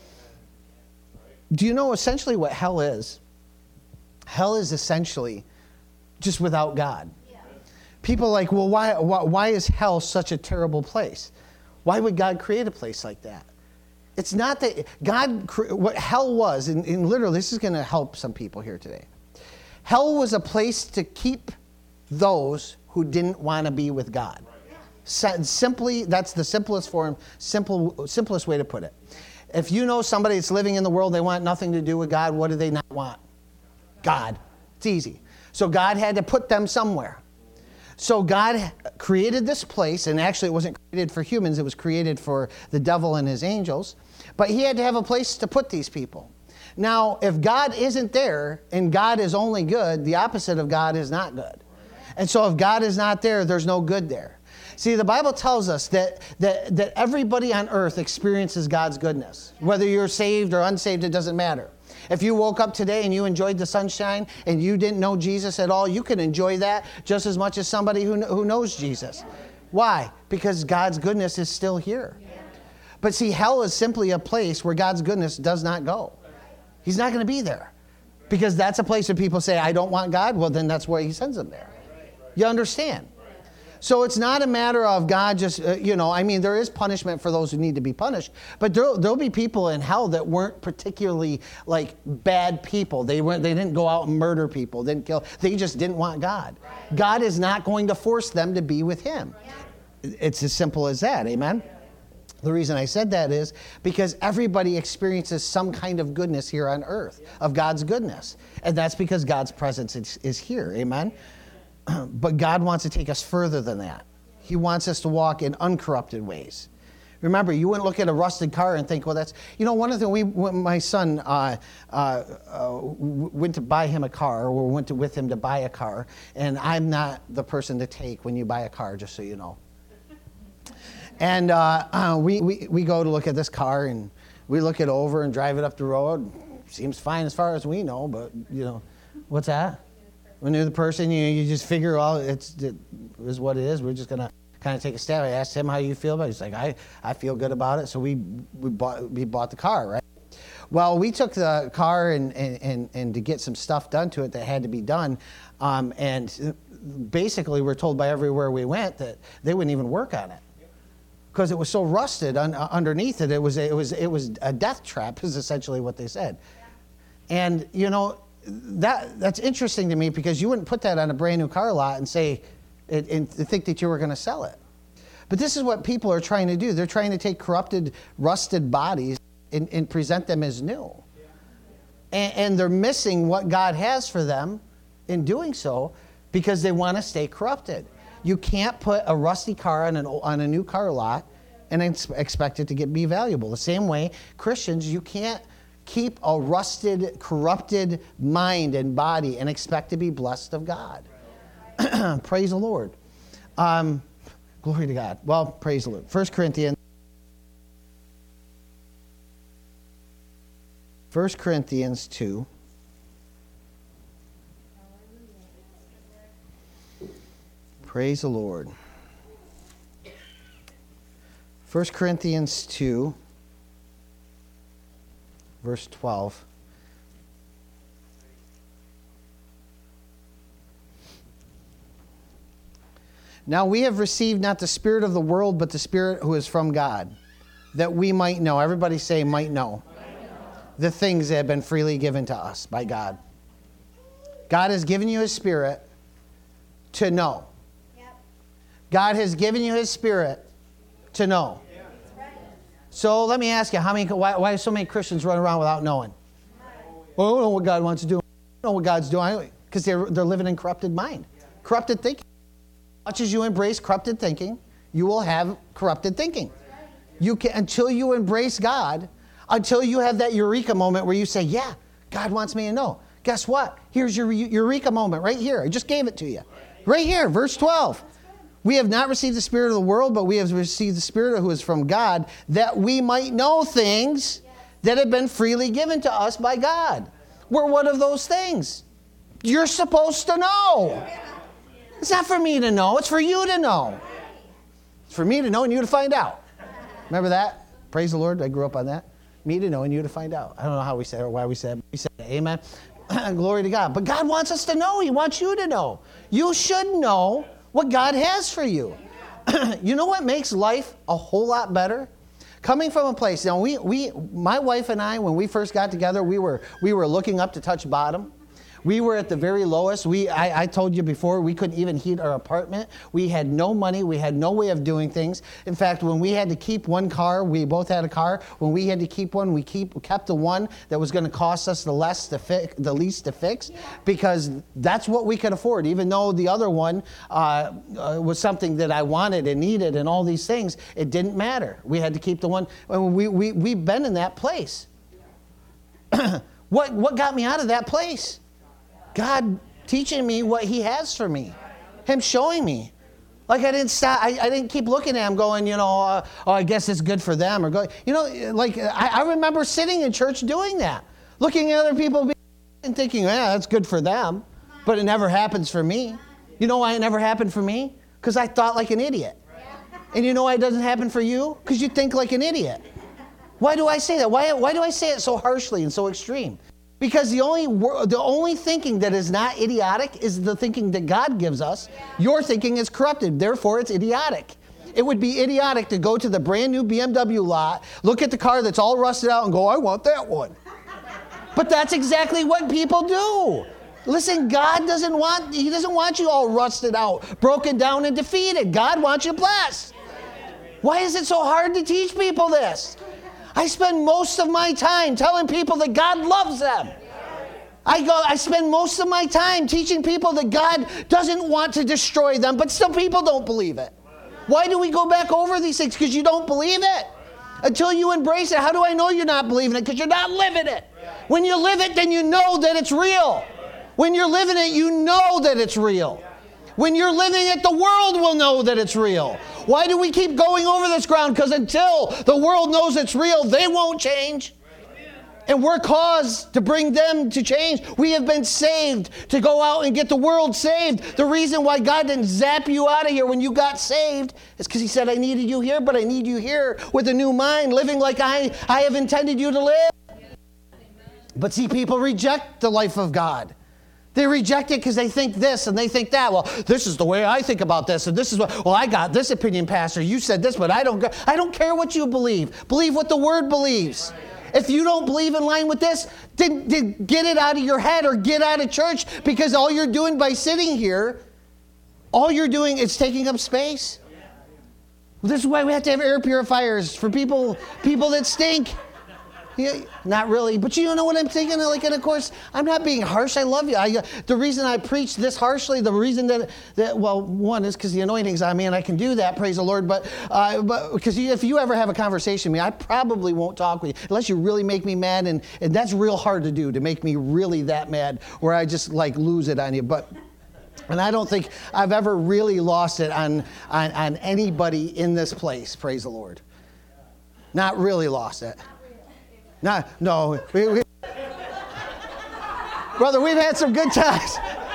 Do you know essentially what hell is? Hell is essentially just without God. People are like, well, why, why, why is hell such a terrible place? Why would God create a place like that? It's not that God, what hell was, and, and literally this is going to help some people here today. Hell was a place to keep those who didn't want to be with God. Simply, that's the simplest form, simple, simplest way to put it. If you know somebody that's living in the world, they want nothing to do with God, what do they not want? God. It's easy. So God had to put them somewhere. So God created this place, and actually it wasn't created for humans, it was created for the devil and his angels. But he had to have a place to put these people. Now, if God isn't there, and God is only good, the opposite of God is not good. And so if God is not there, there's no good there. See, the Bible tells us that, that, that everybody on earth experiences God's goodness. Whether you're saved or unsaved, it doesn't matter. If you woke up today and you enjoyed the sunshine and you didn't know Jesus at all, you can enjoy that just as much as somebody who, who knows Jesus. Why? Because God's goodness is still here. But see, hell is simply a place where God's goodness does not go. He's not going to be there. Because that's a place where people say, I don't want God. Well, then that's why he sends them there. You understand? So it's not a matter of God just, uh, you know, I mean, there is punishment for those who need to be punished. But there'll, there'll be people in hell that weren't particularly, like, bad people. They weren't. They didn't go out and murder people, didn't kill. They just didn't want God. God is not going to force them to be with him. It's as simple as that, amen? The reason I said that is because everybody experiences some kind of goodness here on earth, of God's goodness. And that's because God's presence is, is here, amen? But God wants to take us further than that. He wants us to walk in uncorrupted ways. Remember, you wouldn't look at a rusted car and think, well, that's... You know, one of the... We, when my son uh, uh, uh, went to buy him a car, or went to, with him to buy a car, and I'm not the person to take when you buy a car, just so you know. And uh, uh, we, we, we go to look at this car, and we look it over and drive it up the road. Seems fine as far as we know, but, you know, what's that? When you're the person, you you just figure out it's it is what it is. We're just gonna kind of take a stab. I asked him how you feel about it. He's like, I, I feel good about it. So we we bought we bought the car, right? Well, we took the car and and, and, and to get some stuff done to it that had to be done, um, and basically we're told by everywhere we went that they wouldn't even work on it because it was so rusted un, uh, underneath it. It was it was it was a death trap is essentially what they said, and you know. That that's interesting to me because you wouldn't put that on a brand new car lot and say and, and think that you were going to sell it. But this is what people are trying to do. They're trying to take corrupted, rusted bodies and, and present them as new. And, and they're missing what God has for them in doing so because they want to stay corrupted. You can't put a rusty car on, an, on a new car lot and expect it to get be valuable. The same way, Christians, you can't keep a rusted, corrupted mind and body and expect to be blessed of God. Praise the Lord. Um, glory to God. Well, praise the Lord. First Corinthians. First Corinthians two. Praise the Lord. First Corinthians two. Verse twelve. Now we have received not the spirit of the world, but the Spirit who is from God, that we might know. Everybody say, might know. Might know. The things that have been freely given to us by God. God has given you His Spirit to know. Yep. God has given you His Spirit to know. So let me ask you, how many? Why, why do so many Christians run around without knowing? Well, I don't know what God wants to do. I don't know what God's doing. Because they're, they're living in corrupted mind. Corrupted thinking. As much as you embrace corrupted thinking, you will have corrupted thinking. You can, until you embrace God, until you have that eureka moment where you say, yeah, God wants me to know. Guess what? Here's your eureka moment right here. I just gave it to you. Right here, verse twelve. We have not received the spirit of the world, but we have received the Spirit who is from God, that we might know things that have been freely given to us by God. We're one of those things. You're supposed to know. It's not for me to know. It's for you to know. It's for me to know and you to find out. Remember that? Praise the Lord. I grew up on that. Me to know and you to find out. I don't know how we said it or why we said it. We said it. Amen. Glory to God. But God wants us to know. He wants you to know. You should know what God has for you. You know what makes life a whole lot better? Coming from a place, now we, we, my wife and I, when we first got together, we were, we were looking up to touch bottom. We were at the very lowest. We, I, I told you before, we couldn't even heat our apartment. We had no money. We had no way of doing things. In fact, when we had to keep one car, we both had a car. When we had to keep one, we keep, kept the one that was going to cost us the less to fix, the least to fix, because that's what we could afford. Even though the other one uh, uh, was something that I wanted and needed and all these things, it didn't matter. We had to keep the one. We we we've been in that place. what what got me out of that place? God teaching me what he has for me. Him showing me. Like I didn't stop, I, I didn't keep looking at him going, you know, uh, oh, I guess it's good for them. Or go, you know, like I, I remember sitting in church doing that. Looking at other people and thinking, yeah, that's good for them. But it never happens for me. You know why it never happened for me? Because I thought like an idiot. And you know why it doesn't happen for you? Because you think like an idiot. Why do I say that? Why, why do I say it so harshly and so extreme? Because the only the only thinking that is not idiotic is the thinking that God gives us. Your thinking is corrupted. Therefore, it's idiotic. It would be idiotic to go to the brand new B M W lot, look at the car that's all rusted out and go, I want that one. But that's exactly what people do. Listen, God doesn't want, he doesn't want you all rusted out, broken down and defeated. God wants you blessed. Why is it so hard to teach people this? I spend most of my time telling people that God loves them. I go. I spend most of my time teaching people that God doesn't want to destroy them, but still people don't believe it. Why do we go back over these things? Because you don't believe it. Until you embrace it. How do I know you're not believing it? Because you're not living it. When you live it, then you know that it's real. When you're living it, you know that it's real. When you're living it, the world will know that it's real. Why do we keep going over this ground? Because until the world knows it's real, they won't change. And we're caused to bring them to change. We have been saved to go out and get the world saved. The reason why God didn't zap you out of here when you got saved is because he said, I needed you here, but I need you here with a new mind, living like I, I have intended you to live. But see, people reject the life of God. They reject it because they think this and they think that. Well, this is the way I think about this, and this is what. Well, I got this opinion, Pastor. You said this, but I don't. I don't care what you believe. Believe what the Word believes. If you don't believe in line with this, then, then get it out of your head or get out of church, because all you're doing by sitting here, all you're doing is taking up space. Well, this is why we have to have air purifiers for people, people that stink. Yeah, not really, but you don't know what I'm thinking. Like, and of course, I'm not being harsh. I love you. I, the reason I preach this harshly, the reason that, that well, one is because the anointing's on me, and I can do that. Praise the Lord. But, uh, but because if you ever have a conversation with me, I probably won't talk with you unless you really make me mad, and, and that's real hard to do, to make me really that mad, where I just like lose it on you. But. And I don't think I've ever really lost it on, on, on anybody in this place. Praise the Lord. Not really lost it. No, no. We, we, brother, we've had some good times.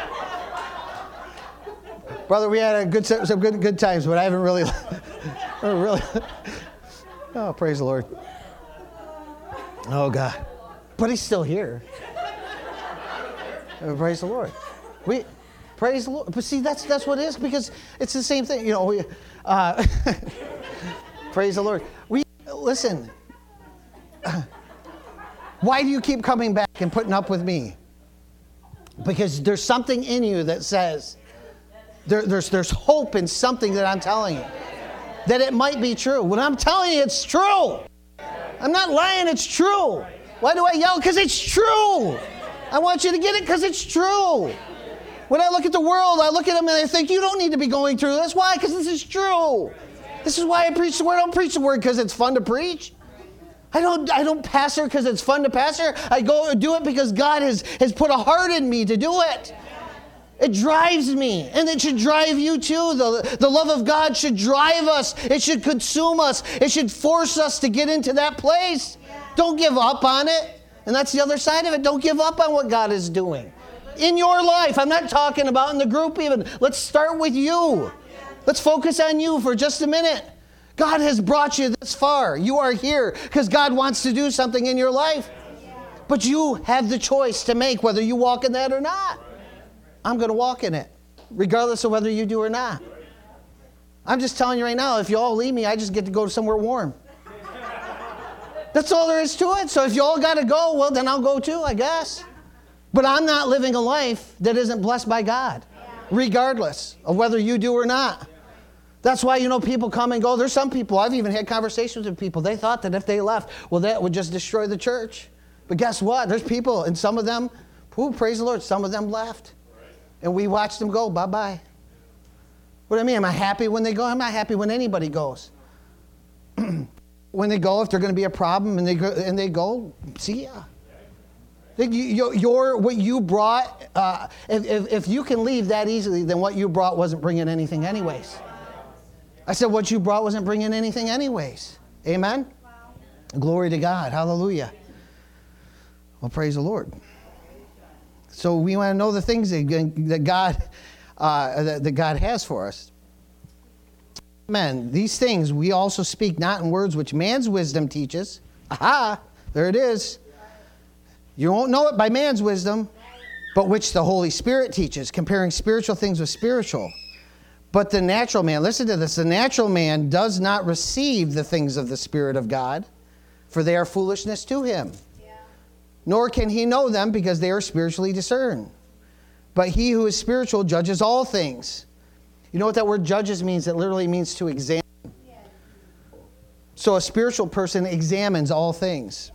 Brother, we had a good some good good times, but I haven't really, really. Oh, praise the Lord. Oh God, but he's still here. Oh, praise the Lord. We praise the Lord. But see, that's that's what it is, because it's the same thing. You know, we, uh, praise the Lord. We listen. Why do you keep coming back and putting up with me? Because there's something in you that says, there, there's, there's hope in something that I'm telling you. That it might be true. When I'm telling you it's true. I'm not lying, it's true. Why do I yell? Because it's true. I want you to get it because it's true. When I look at the world, I look at them and I think, you don't need to be going through this. Why? Because this is true. This is why I preach the word. I don't preach the word because it's fun to preach. I don't, I don't pastor because it's fun to pastor. I go do it because God has, has put a heart in me to do it. It drives me, and it should drive you too. The, the love of God should drive us. It should consume us. It should force us to get into that place. Don't give up on it. And that's the other side of it. Don't give up on what God is doing in your life. I'm not talking about in the group even. Let's start with you. Let's focus on you for just a minute. God has brought you this far. You are here because God wants to do something in your life. But you have the choice to make whether you walk in that or not. I'm going to walk in it, regardless of whether you do or not. I'm just telling you right now, if you all leave me, I just get to go to somewhere warm. That's all there is to it. So if you all got to go, well, then I'll go too, I guess. But I'm not living a life that isn't blessed by God, regardless of whether you do or not. That's why, you know, people come and go. There's some people, I've even had conversations with people, they thought that if they left, well, that would just destroy the church. But guess what? There's people, and some of them, who praise the Lord, some of them left. And we watched them go, bye-bye. What do I mean? Am I happy when they go? I'm not happy when anybody goes. When they go, if they're going to be a problem and they go, and they go, see ya. Your, your, what you brought, uh, if, if, if you can leave that easily, then what you brought wasn't bringing anything anyways. I said what you brought wasn't bringing anything anyways. Amen? Wow. Glory to God. Hallelujah. Well, praise the Lord. So we want to know the things that, that God uh, that, that God has for us. Amen. These things we also speak not in words which man's wisdom teaches. Aha! There it is. You won't know it by man's wisdom, but which the Holy Spirit teaches, comparing spiritual things with spiritual. But the natural man, listen to this, the natural man does not receive the things of the Spirit of God, for they are foolishness to him. Yeah. Nor can he know them because they are spiritually discerned. But he who is spiritual judges all things. You know what that word judges means? It literally means to examine. Yeah. So a spiritual person examines all things.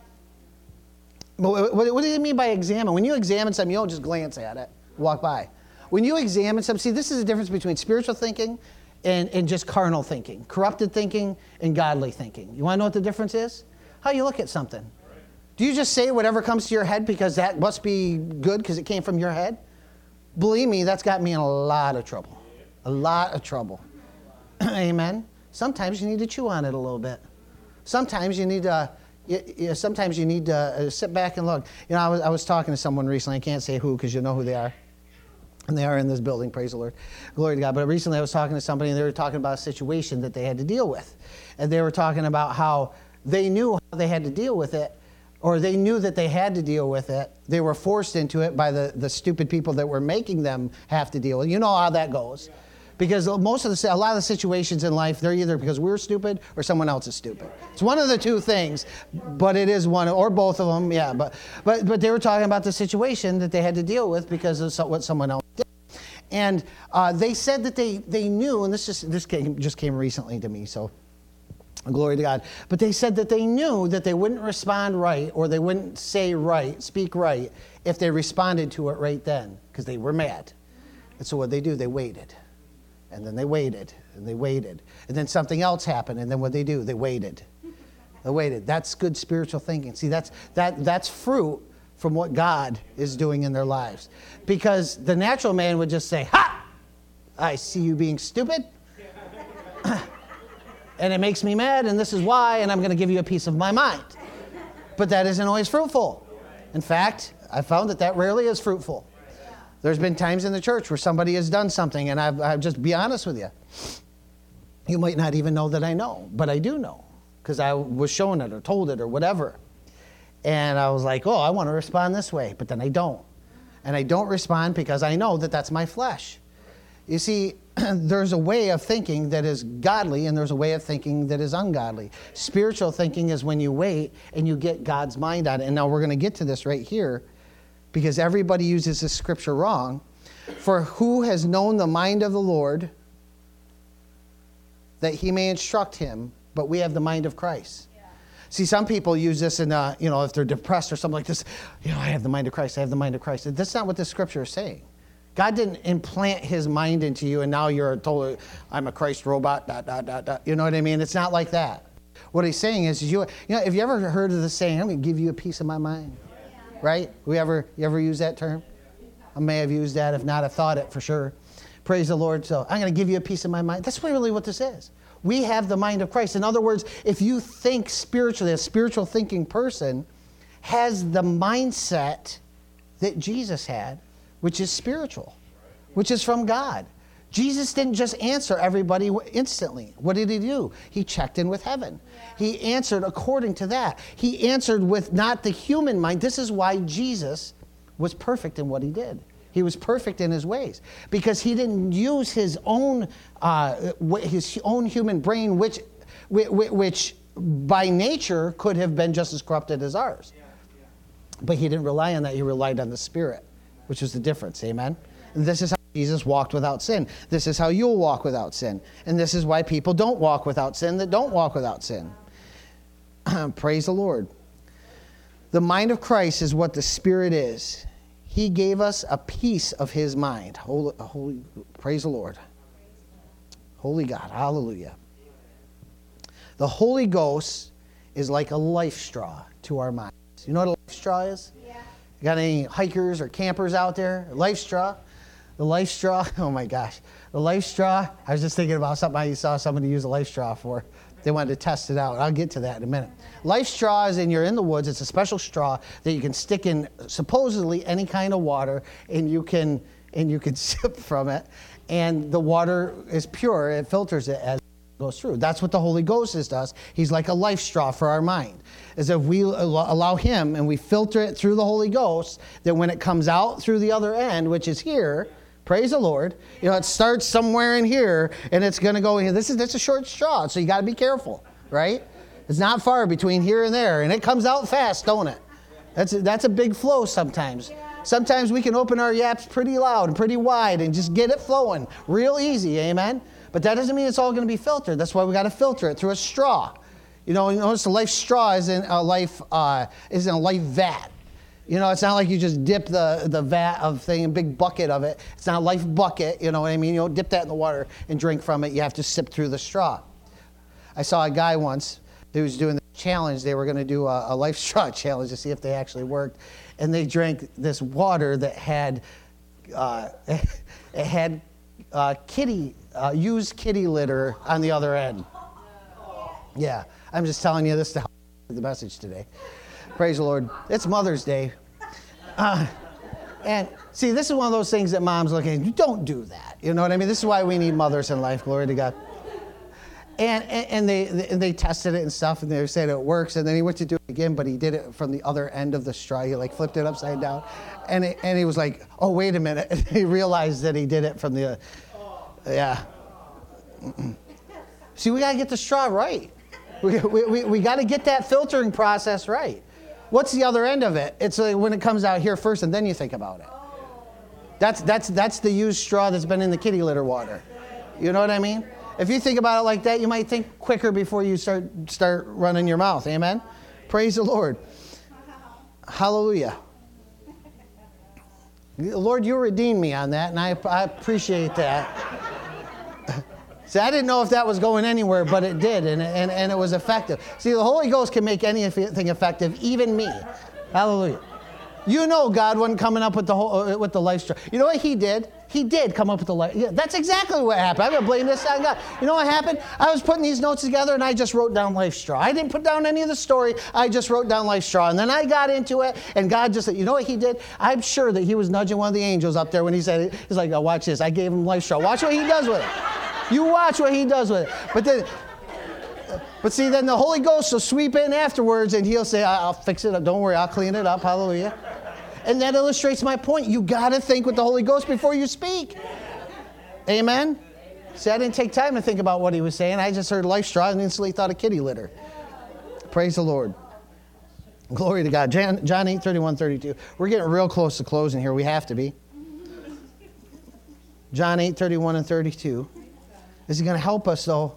But what, what do you mean by examine? When you examine something, you don't just glance at it, walk by. When you examine something, see, this is the difference between spiritual thinking and, and just carnal thinking, corrupted thinking and godly thinking. You want to know what the difference is? How you look at something. Do you just say whatever comes to your head because that must be good because it came from your head? Believe me, that's got me in a lot of trouble. A lot of trouble. Amen? Sometimes you need to chew on it a little bit. Sometimes you need to... You, you, sometimes you need to uh, sit back and look. You know, I was, I was talking to someone recently. I can't say who because you know who they are. And they are in this building, praise the Lord. Glory to God. But recently I was talking to somebody, and they were talking about a situation that they had to deal with. And they were talking about how they knew how they had to deal with it, or they knew that they had to deal with it. They were forced into it by the, the stupid people that were making them have to deal with it. You know how that goes. Because most of the, a lot of the situations in life, they're either because we're stupid or someone else is stupid. It's one of the two things, but it is one, or both of them, yeah. But but but they were talking about the situation that they had to deal with because of so, what someone else did. And uh, they said that they, they knew, and this just, this came, just came recently to me, so glory to God. But they said that they knew that they wouldn't respond right, or they wouldn't say right, speak right, if they responded to it right then, because they were mad. And so what they do, they waited. And then they waited, and they waited. And then something else happened, and then what they do, they waited. They waited. That's good spiritual thinking. See, that's that that's fruit from what God is doing in their lives. Because the natural man would just say, ha! I see you being stupid. And it makes me mad, and this is why, and I'm going to give you a piece of my mind. But that isn't always fruitful. In fact, I found that that rarely is fruitful. There's been times in the church where somebody has done something, and I've, I'll just be honest with you. You might not even know that I know, but I do know, because I was shown it or told it or whatever. And I was like, oh, I want to respond this way, but then I don't. And I don't respond because I know that that's my flesh. You see, there's a way of thinking that is godly, and there's a way of thinking that is ungodly. Spiritual thinking is when you wait and you get God's mind on it. And now we're going to get to this right here, because everybody uses this scripture wrong. For who has known the mind of the Lord that he may instruct him, but we have the mind of Christ. Yeah. See, some people use this in, uh, you know, if they're depressed or something like this, you know, I have the mind of Christ, I have the mind of Christ. That's not what this scripture is saying. God didn't implant his mind into you and now you're told, I'm a Christ robot, dot, dot, dot, dot. You know what I mean? It's not like that. What he's saying is, you, you know, have you ever heard of the saying, I'm going to give you a piece of my mind? Right? We ever, you ever use that term? I may have used that. If not, I've thought it for sure. Praise the Lord. So I'm going to give you a piece of my mind. That's really what this is. We have the mind of Christ. In other words, if you think spiritually, a spiritual thinking person has the mindset that Jesus had, which is spiritual, which is from God. Jesus didn't just answer everybody instantly. What did he do? He checked in with heaven. He answered according to that. He answered with not the human mind. This is why Jesus was perfect in what he did. He was perfect in his ways because he didn't use his own uh, his own human brain, which which by nature could have been just as corrupted as ours. But he didn't rely on that. He relied on the Spirit, which was the difference. Amen. And this is how Jesus walked without sin. This is how you'll walk without sin. And this is why people don't walk without sin that don't walk without sin. Praise the Lord. The mind of Christ is what the Spirit is. He gave us a piece of his mind. Holy, holy, praise the Lord. Holy God. Hallelujah. The Holy Ghost is like a life straw to our minds. You know what a life straw is? Yeah. You got any hikers or campers out there? Life straw? The life straw, oh my gosh. The life straw, I was just thinking about something I saw somebody use a life straw for. They wanted to test it out. I'll get to that in a minute. Life straw is in, you're in the woods. It's a special straw that you can stick in supposedly any kind of water, and you can and you can sip from it. And the water is pure. It filters it as it goes through. That's what the Holy Ghost is to us. He's like a life straw for our mind. As if we allow him and we filter it through the Holy Ghost, that when it comes out through the other end, which is here, praise the Lord. You know, it starts somewhere in here, and it's going to go in here. This is that's a short straw, so you got to be careful, right? It's not far between here and there, and it comes out fast, don't it? That's a, that's a big flow sometimes. Sometimes we can open our yaps pretty loud and pretty wide and just get it flowing real easy, amen? But that doesn't mean it's all going to be filtered. That's why we got to filter it through a straw. You know, you notice a life straw is in a life uh, is in a life vat. You know, it's not like you just dip the, the vat of thing, a big bucket of it. It's not a life bucket, you know what I mean? You don't dip that in the water and drink from it. You have to sip through the straw. I saw a guy once who was doing the challenge. They were going to do a, a life straw challenge to see if they actually worked. And they drank this water that had, uh, it had uh, kitty, uh, used kitty litter on the other end. Yeah, I'm just telling you this to help the message today. Praise the Lord. It's Mother's Day. Uh, and see, this is one of those things that moms look at. You don't do that. You know what I mean? This is why we need mothers in life. Glory to God. And, and, and they and they tested it and stuff, and they said it works. And then he went to do it again, but he did it from the other end of the straw. He like flipped it upside down. And, it, and he was like, oh, wait a minute. And he realized that he did it from the, uh, yeah. Mm-mm. See, we got to get the straw right. We, we, we, we got to get that filtering process right. What's the other end of it? It's like when it comes out here first and then you think about it. That's that's that's the used straw that's been in the kitty litter water. You know what I mean? If you think about it like that, you might think quicker before you start start running your mouth. Amen? Praise the Lord. Hallelujah. Lord, you redeemed me on that, and I, I appreciate that. See, I didn't know if that was going anywhere, but it did, and, and, and it was effective. See, the Holy Ghost can make anything effective, even me. Hallelujah. You know God wasn't coming up with the whole, with the life straw. You know what he did? He did come up with the life. Yeah, that's exactly what happened. I'm going to blame this on God. You know what happened? I was putting these notes together, and I just wrote down life straw. I didn't put down any of the story. I just wrote down life straw. And then I got into it, and God just said, you know what he did? I'm sure that he was nudging one of the angels up there when he said it. He's like, oh, watch this. I gave him life straw. Watch what he does with it. You watch what he does with it. But then, but see, then the Holy Ghost will sweep in afterwards, and he'll say, I'll fix it up. Don't worry, I'll clean it up. Hallelujah. And that illustrates my point. You got to think with the Holy Ghost before you speak. Amen? See, I didn't take time to think about what he was saying. I just heard life straw and instantly thought of kitty litter. Praise the Lord. Glory to God. John, John eight, thirty-one, thirty-two. We're getting real close to closing here. We have to be. John eight, thirty-one and thirty-two. Is he going to help us, though?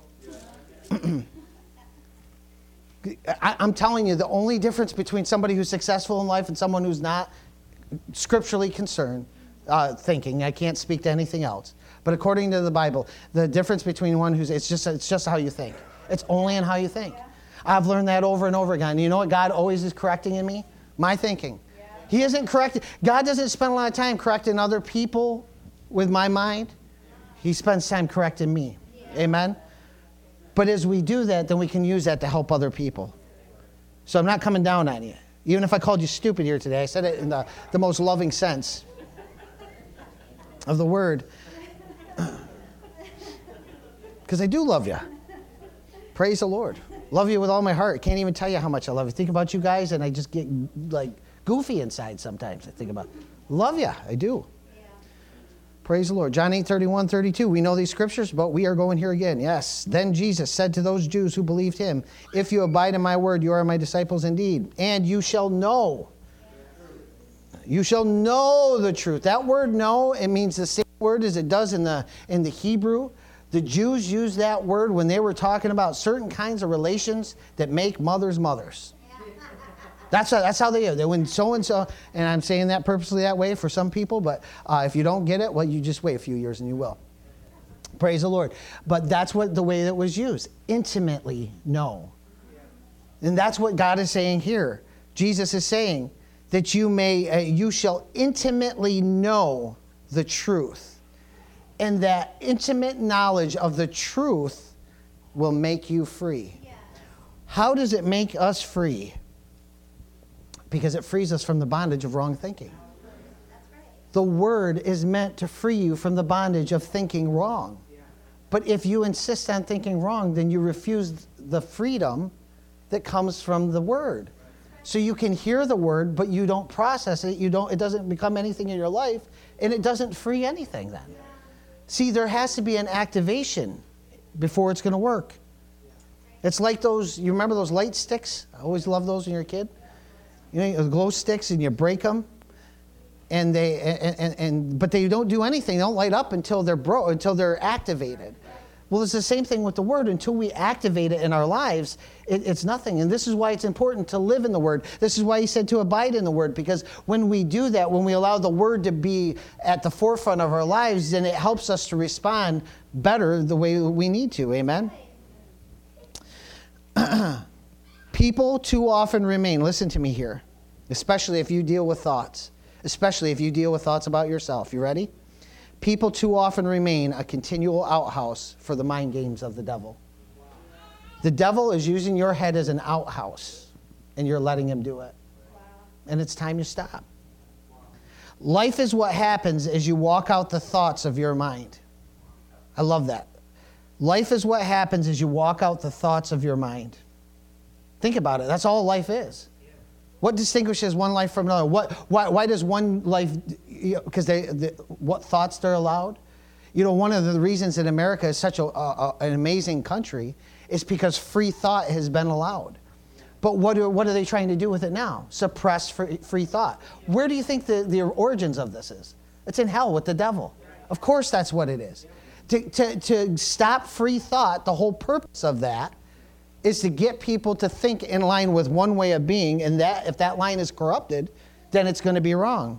I, I'm telling you, the only difference between somebody who's successful in life and someone who's not scripturally concerned, uh, thinking, I can't speak to anything else. But according to the Bible, the difference between one who's, it's just, it's just how you think. It's only in how you think. I've learned that over and over again. You know what God always is correcting in me? My thinking. Yeah. He isn't correcting. God doesn't spend a lot of time correcting other people with my mind. He spends time correcting me. Yeah. Amen? But as we do that, then we can use that to help other people. So I'm not coming down on you. Even if I called you stupid here today, I said it in the, the most loving sense of the word. Because I do love you. Praise the Lord. Love you with all my heart. Can't even tell you how much I love you. Think about you guys, and I just get like goofy inside sometimes. I think about, love you. I do. Yeah. Praise the Lord. John eight, thirty-one, thirty-two. We know these scriptures, but we are going here again. Yes. Then Jesus said to those Jews who believed him, if you abide in my word, you are my disciples indeed. And you shall know. You shall know the truth. That word know, it means the same word as it does in the in the Hebrew. The Jews used that word when they were talking about certain kinds of relations that make mothers mothers. That's how, that's how they are. They when so and so, and I'm saying that purposely that way for some people, but uh, if you don't get it, well, you just wait a few years and you will. Praise the Lord. But that's what the way that was used. Intimately know. And that's what God is saying here. Jesus is saying that you may, uh, you shall intimately know the truth. And that intimate knowledge of the truth will make you free. Yes. How does it make us free? Because it frees us from the bondage of wrong thinking. That's right. The word is meant to free you from the bondage of thinking wrong. Yeah. But if you insist on thinking wrong, then you refuse the freedom that comes from the word. So you can hear the word, but you don't process it. You don't. It doesn't become anything in your life, and it doesn't free anything then. Yeah. See, there has to be an activation before it's going to work. It's like those, you remember those light sticks? I always loved those when you were a kid. You know, glow sticks, and you break them, and they, and, and, and but they don't do anything. They don't light up until they're bro, until they're activated. Well, it's the same thing with the word. Until we activate it in our lives, it, it's nothing. And this is why it's important to live in the word. This is why he said to abide in the word, because when we do that, when we allow the word to be at the forefront of our lives, then it helps us to respond better the way we need to. Amen? People too often remain, listen to me here, especially if you deal with thoughts, especially if you deal with thoughts about yourself. You ready? People too often remain a continual outhouse for the mind games of the devil. The devil is using your head as an outhouse, and you're letting him do it. And it's time you stop. Life is what happens as you walk out the thoughts of your mind. I love that. Life is what happens as you walk out the thoughts of your mind. Think about it. That's all life is. What distinguishes one life from another? What, why, why does one life, because they, the, what thoughts they're allowed? You know, one of the reasons that America is such a, a, an amazing country is because free thought has been allowed. But what are, what are they trying to do with it now? Suppress free, free thought. Where do you think the, the origins of this is? It's in hell with the devil. Of course that's what it is. To, to, to stop free thought, the whole purpose of that is to get people to think in line with one way of being, and that if that line is corrupted, then it's going to be wrong.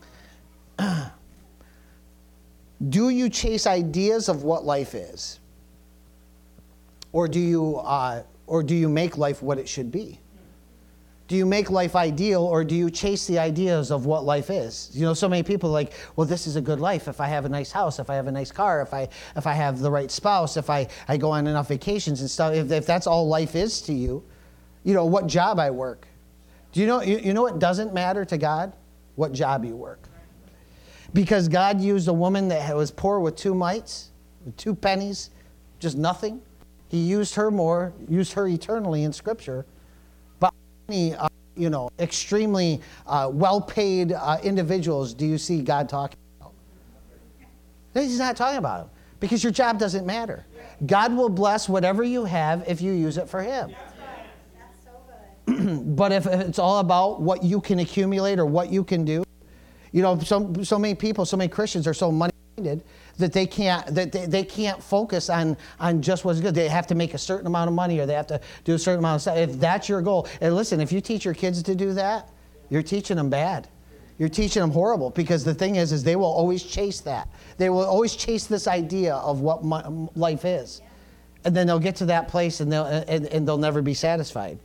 Do you chase ideas of what life is? Or do you, uh, or do you make life what it should be? Do you make life ideal, or do you chase the ideas of what life is? You know, so many people are like, well, this is a good life if I have a nice house, if I have a nice car, if I if I have the right spouse, if I, I go on enough vacations and stuff. If, if that's all life is to you, you know, what job I work. Do you know, you, you know what doesn't matter to God? What job you work. Because God used a woman that was poor with two mites, with two pennies, just nothing. He used her more, used her eternally in Scripture. Many, uh, you know, extremely uh, well-paid uh, individuals do you see God talking about? He's not talking about them because your job doesn't matter. God will bless whatever you have if you use it for Him. That's so good. But if it's all about what you can accumulate or what you can do, you know, so, so many people, so many Christians are so money-minded that they can't that they, they can't focus on on just what's good. They have to make a certain amount of money, or they have to do a certain amount of stuff. If that's your goal, and listen, if you teach your kids to do that, you're teaching them bad. You're teaching them horrible, because the thing is, is they will always chase that. They will always chase this idea of what my, life is. And then they'll get to that place and they'll, and, and they'll never be satisfied.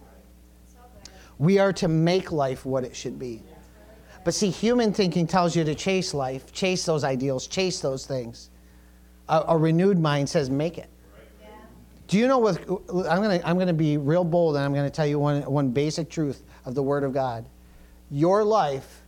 We are to make life what it should be. But see, human thinking tells you to chase life, chase those ideals, chase those things. A, a renewed mind says, make it. Yeah. Do you know what, I'm going to I'm going to be real bold and I'm going to tell you one, one basic truth of the Word of God. Your life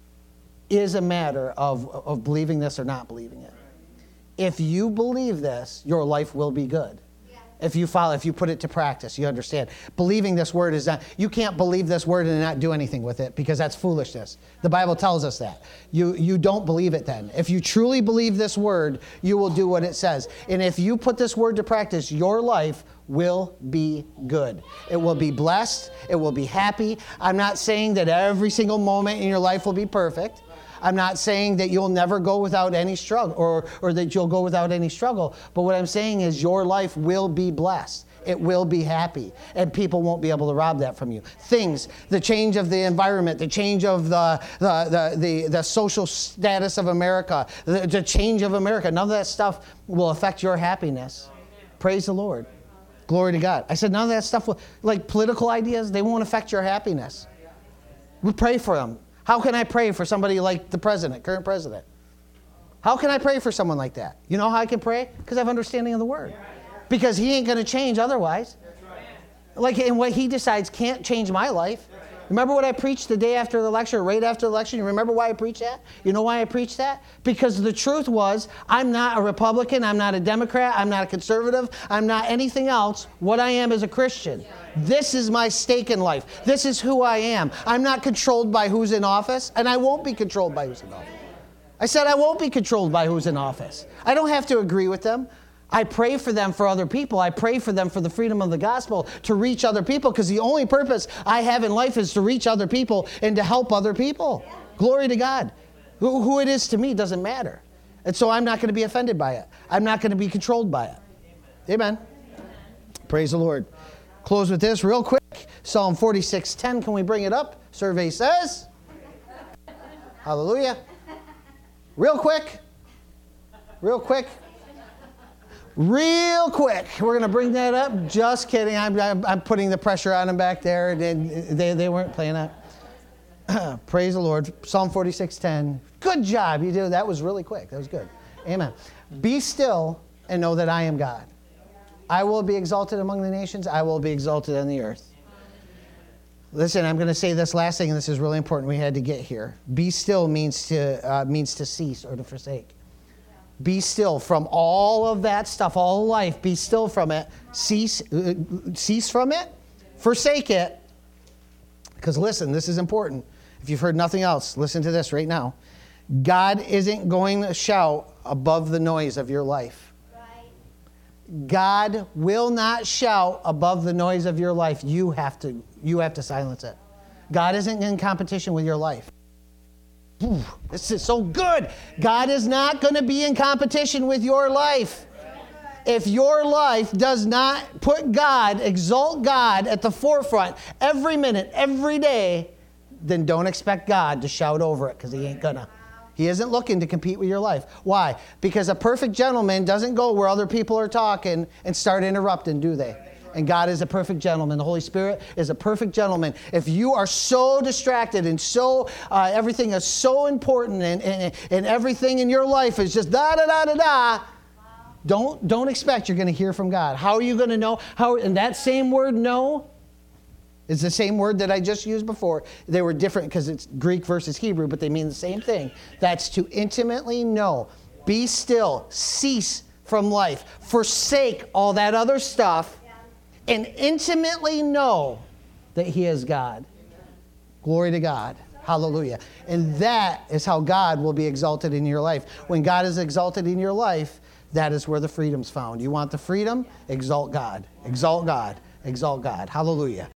is a matter of, of believing this or not believing it. If you believe this, your life will be good. If you follow, if you put it to practice, you understand. Believing this word is not, you can't believe this word and not do anything with it because that's foolishness. The Bible tells us that. You, you don't believe it then. If you truly believe this word, you will do what it says. And if you put this word to practice, your life will be good. It will be blessed. It will be happy. I'm not saying that every single moment in your life will be perfect. I'm not saying that you'll never go without any struggle or, or that you'll go without any struggle. But what I'm saying is your life will be blessed. It will be happy. And people won't be able to rob that from you. Things, the change of the environment, the change of the, the, the, the, the social status of America, the, the change of America, none of that stuff will affect your happiness. Praise the Lord. Glory to God. I said none of that stuff will, like political ideas, they won't affect your happiness. We pray for them. How can I pray for somebody like the president, current president? How can I pray for someone like that? You know how I can pray? Because I have understanding of the word. Because he ain't going to change otherwise. Like, and what he decides can't change my life. Remember what I preached the day after the election, or right after the election? You remember why I preached that? You know why I preached that? Because the truth was, I'm not a Republican, I'm not a Democrat, I'm not a conservative, I'm not anything else. What I am is a Christian. This is my stake in life. This is who I am. I'm not controlled by who's in office, and I won't be controlled by who's in office. I said I won't be controlled by who's in office. I don't have to agree with them. I pray for them for other people. I pray for them for the freedom of the gospel to reach other people, because the only purpose I have in life is to reach other people and to help other people. Glory to God. Who, who it is to me doesn't matter. And so I'm not going to be offended by it. I'm not going to be controlled by it. Amen. Praise the Lord. Close with this real quick. Psalm forty-six ten. Can we bring it up? Survey says. Hallelujah. Real quick. Real quick. Real quick, we're going to bring that up. Just kidding. I'm, I'm, I'm putting the pressure on them back there. They, they, they weren't playing that. Praise the Lord. Psalm forty-six ten. Good job. You did. That was really quick. That was good. Amen. Be still and know that I am God. I will be exalted among the nations. I will be exalted on the earth. Listen, I'm going to say this last thing, and this is really important. We had to get here. Be still means to uh, means to cease or to forsake. Be still from all of that stuff, all life. Be still from it. Cease, uh, cease from it. Forsake it. Because listen, this is important. If you've heard nothing else, listen to this right now. God isn't going to shout above the noise of your life. Right. God will not shout above the noise of your life. You have to, you have to silence it. God isn't in competition with your life. Ooh, this is so good. God is not going to be in competition with your life. If your life does not put God, exalt God at the forefront every minute, every day, then don't expect God to shout over it, because he ain't gonna. He isn't looking to compete with your life. Why? Because a perfect gentleman doesn't go where other people are talking and start interrupting, do they? And God is a perfect gentleman. The Holy Spirit is a perfect gentleman. If you are so distracted and so, uh, everything is so important and, and, and everything in your life is just da-da-da-da-da, don't, don't expect you're going to hear from God. How are you going to know? How? And that same word, know, is the same word that I just used before. They were different because it's Greek versus Hebrew, but they mean the same thing. That's to intimately know. Be still. Cease from life. Forsake all that other stuff. And intimately know that he is God. Glory to God. Hallelujah. And that is how God will be exalted in your life. When God is exalted in your life, that is where the freedom's found. You want the freedom? Exalt God. Exalt God. Exalt God. Hallelujah.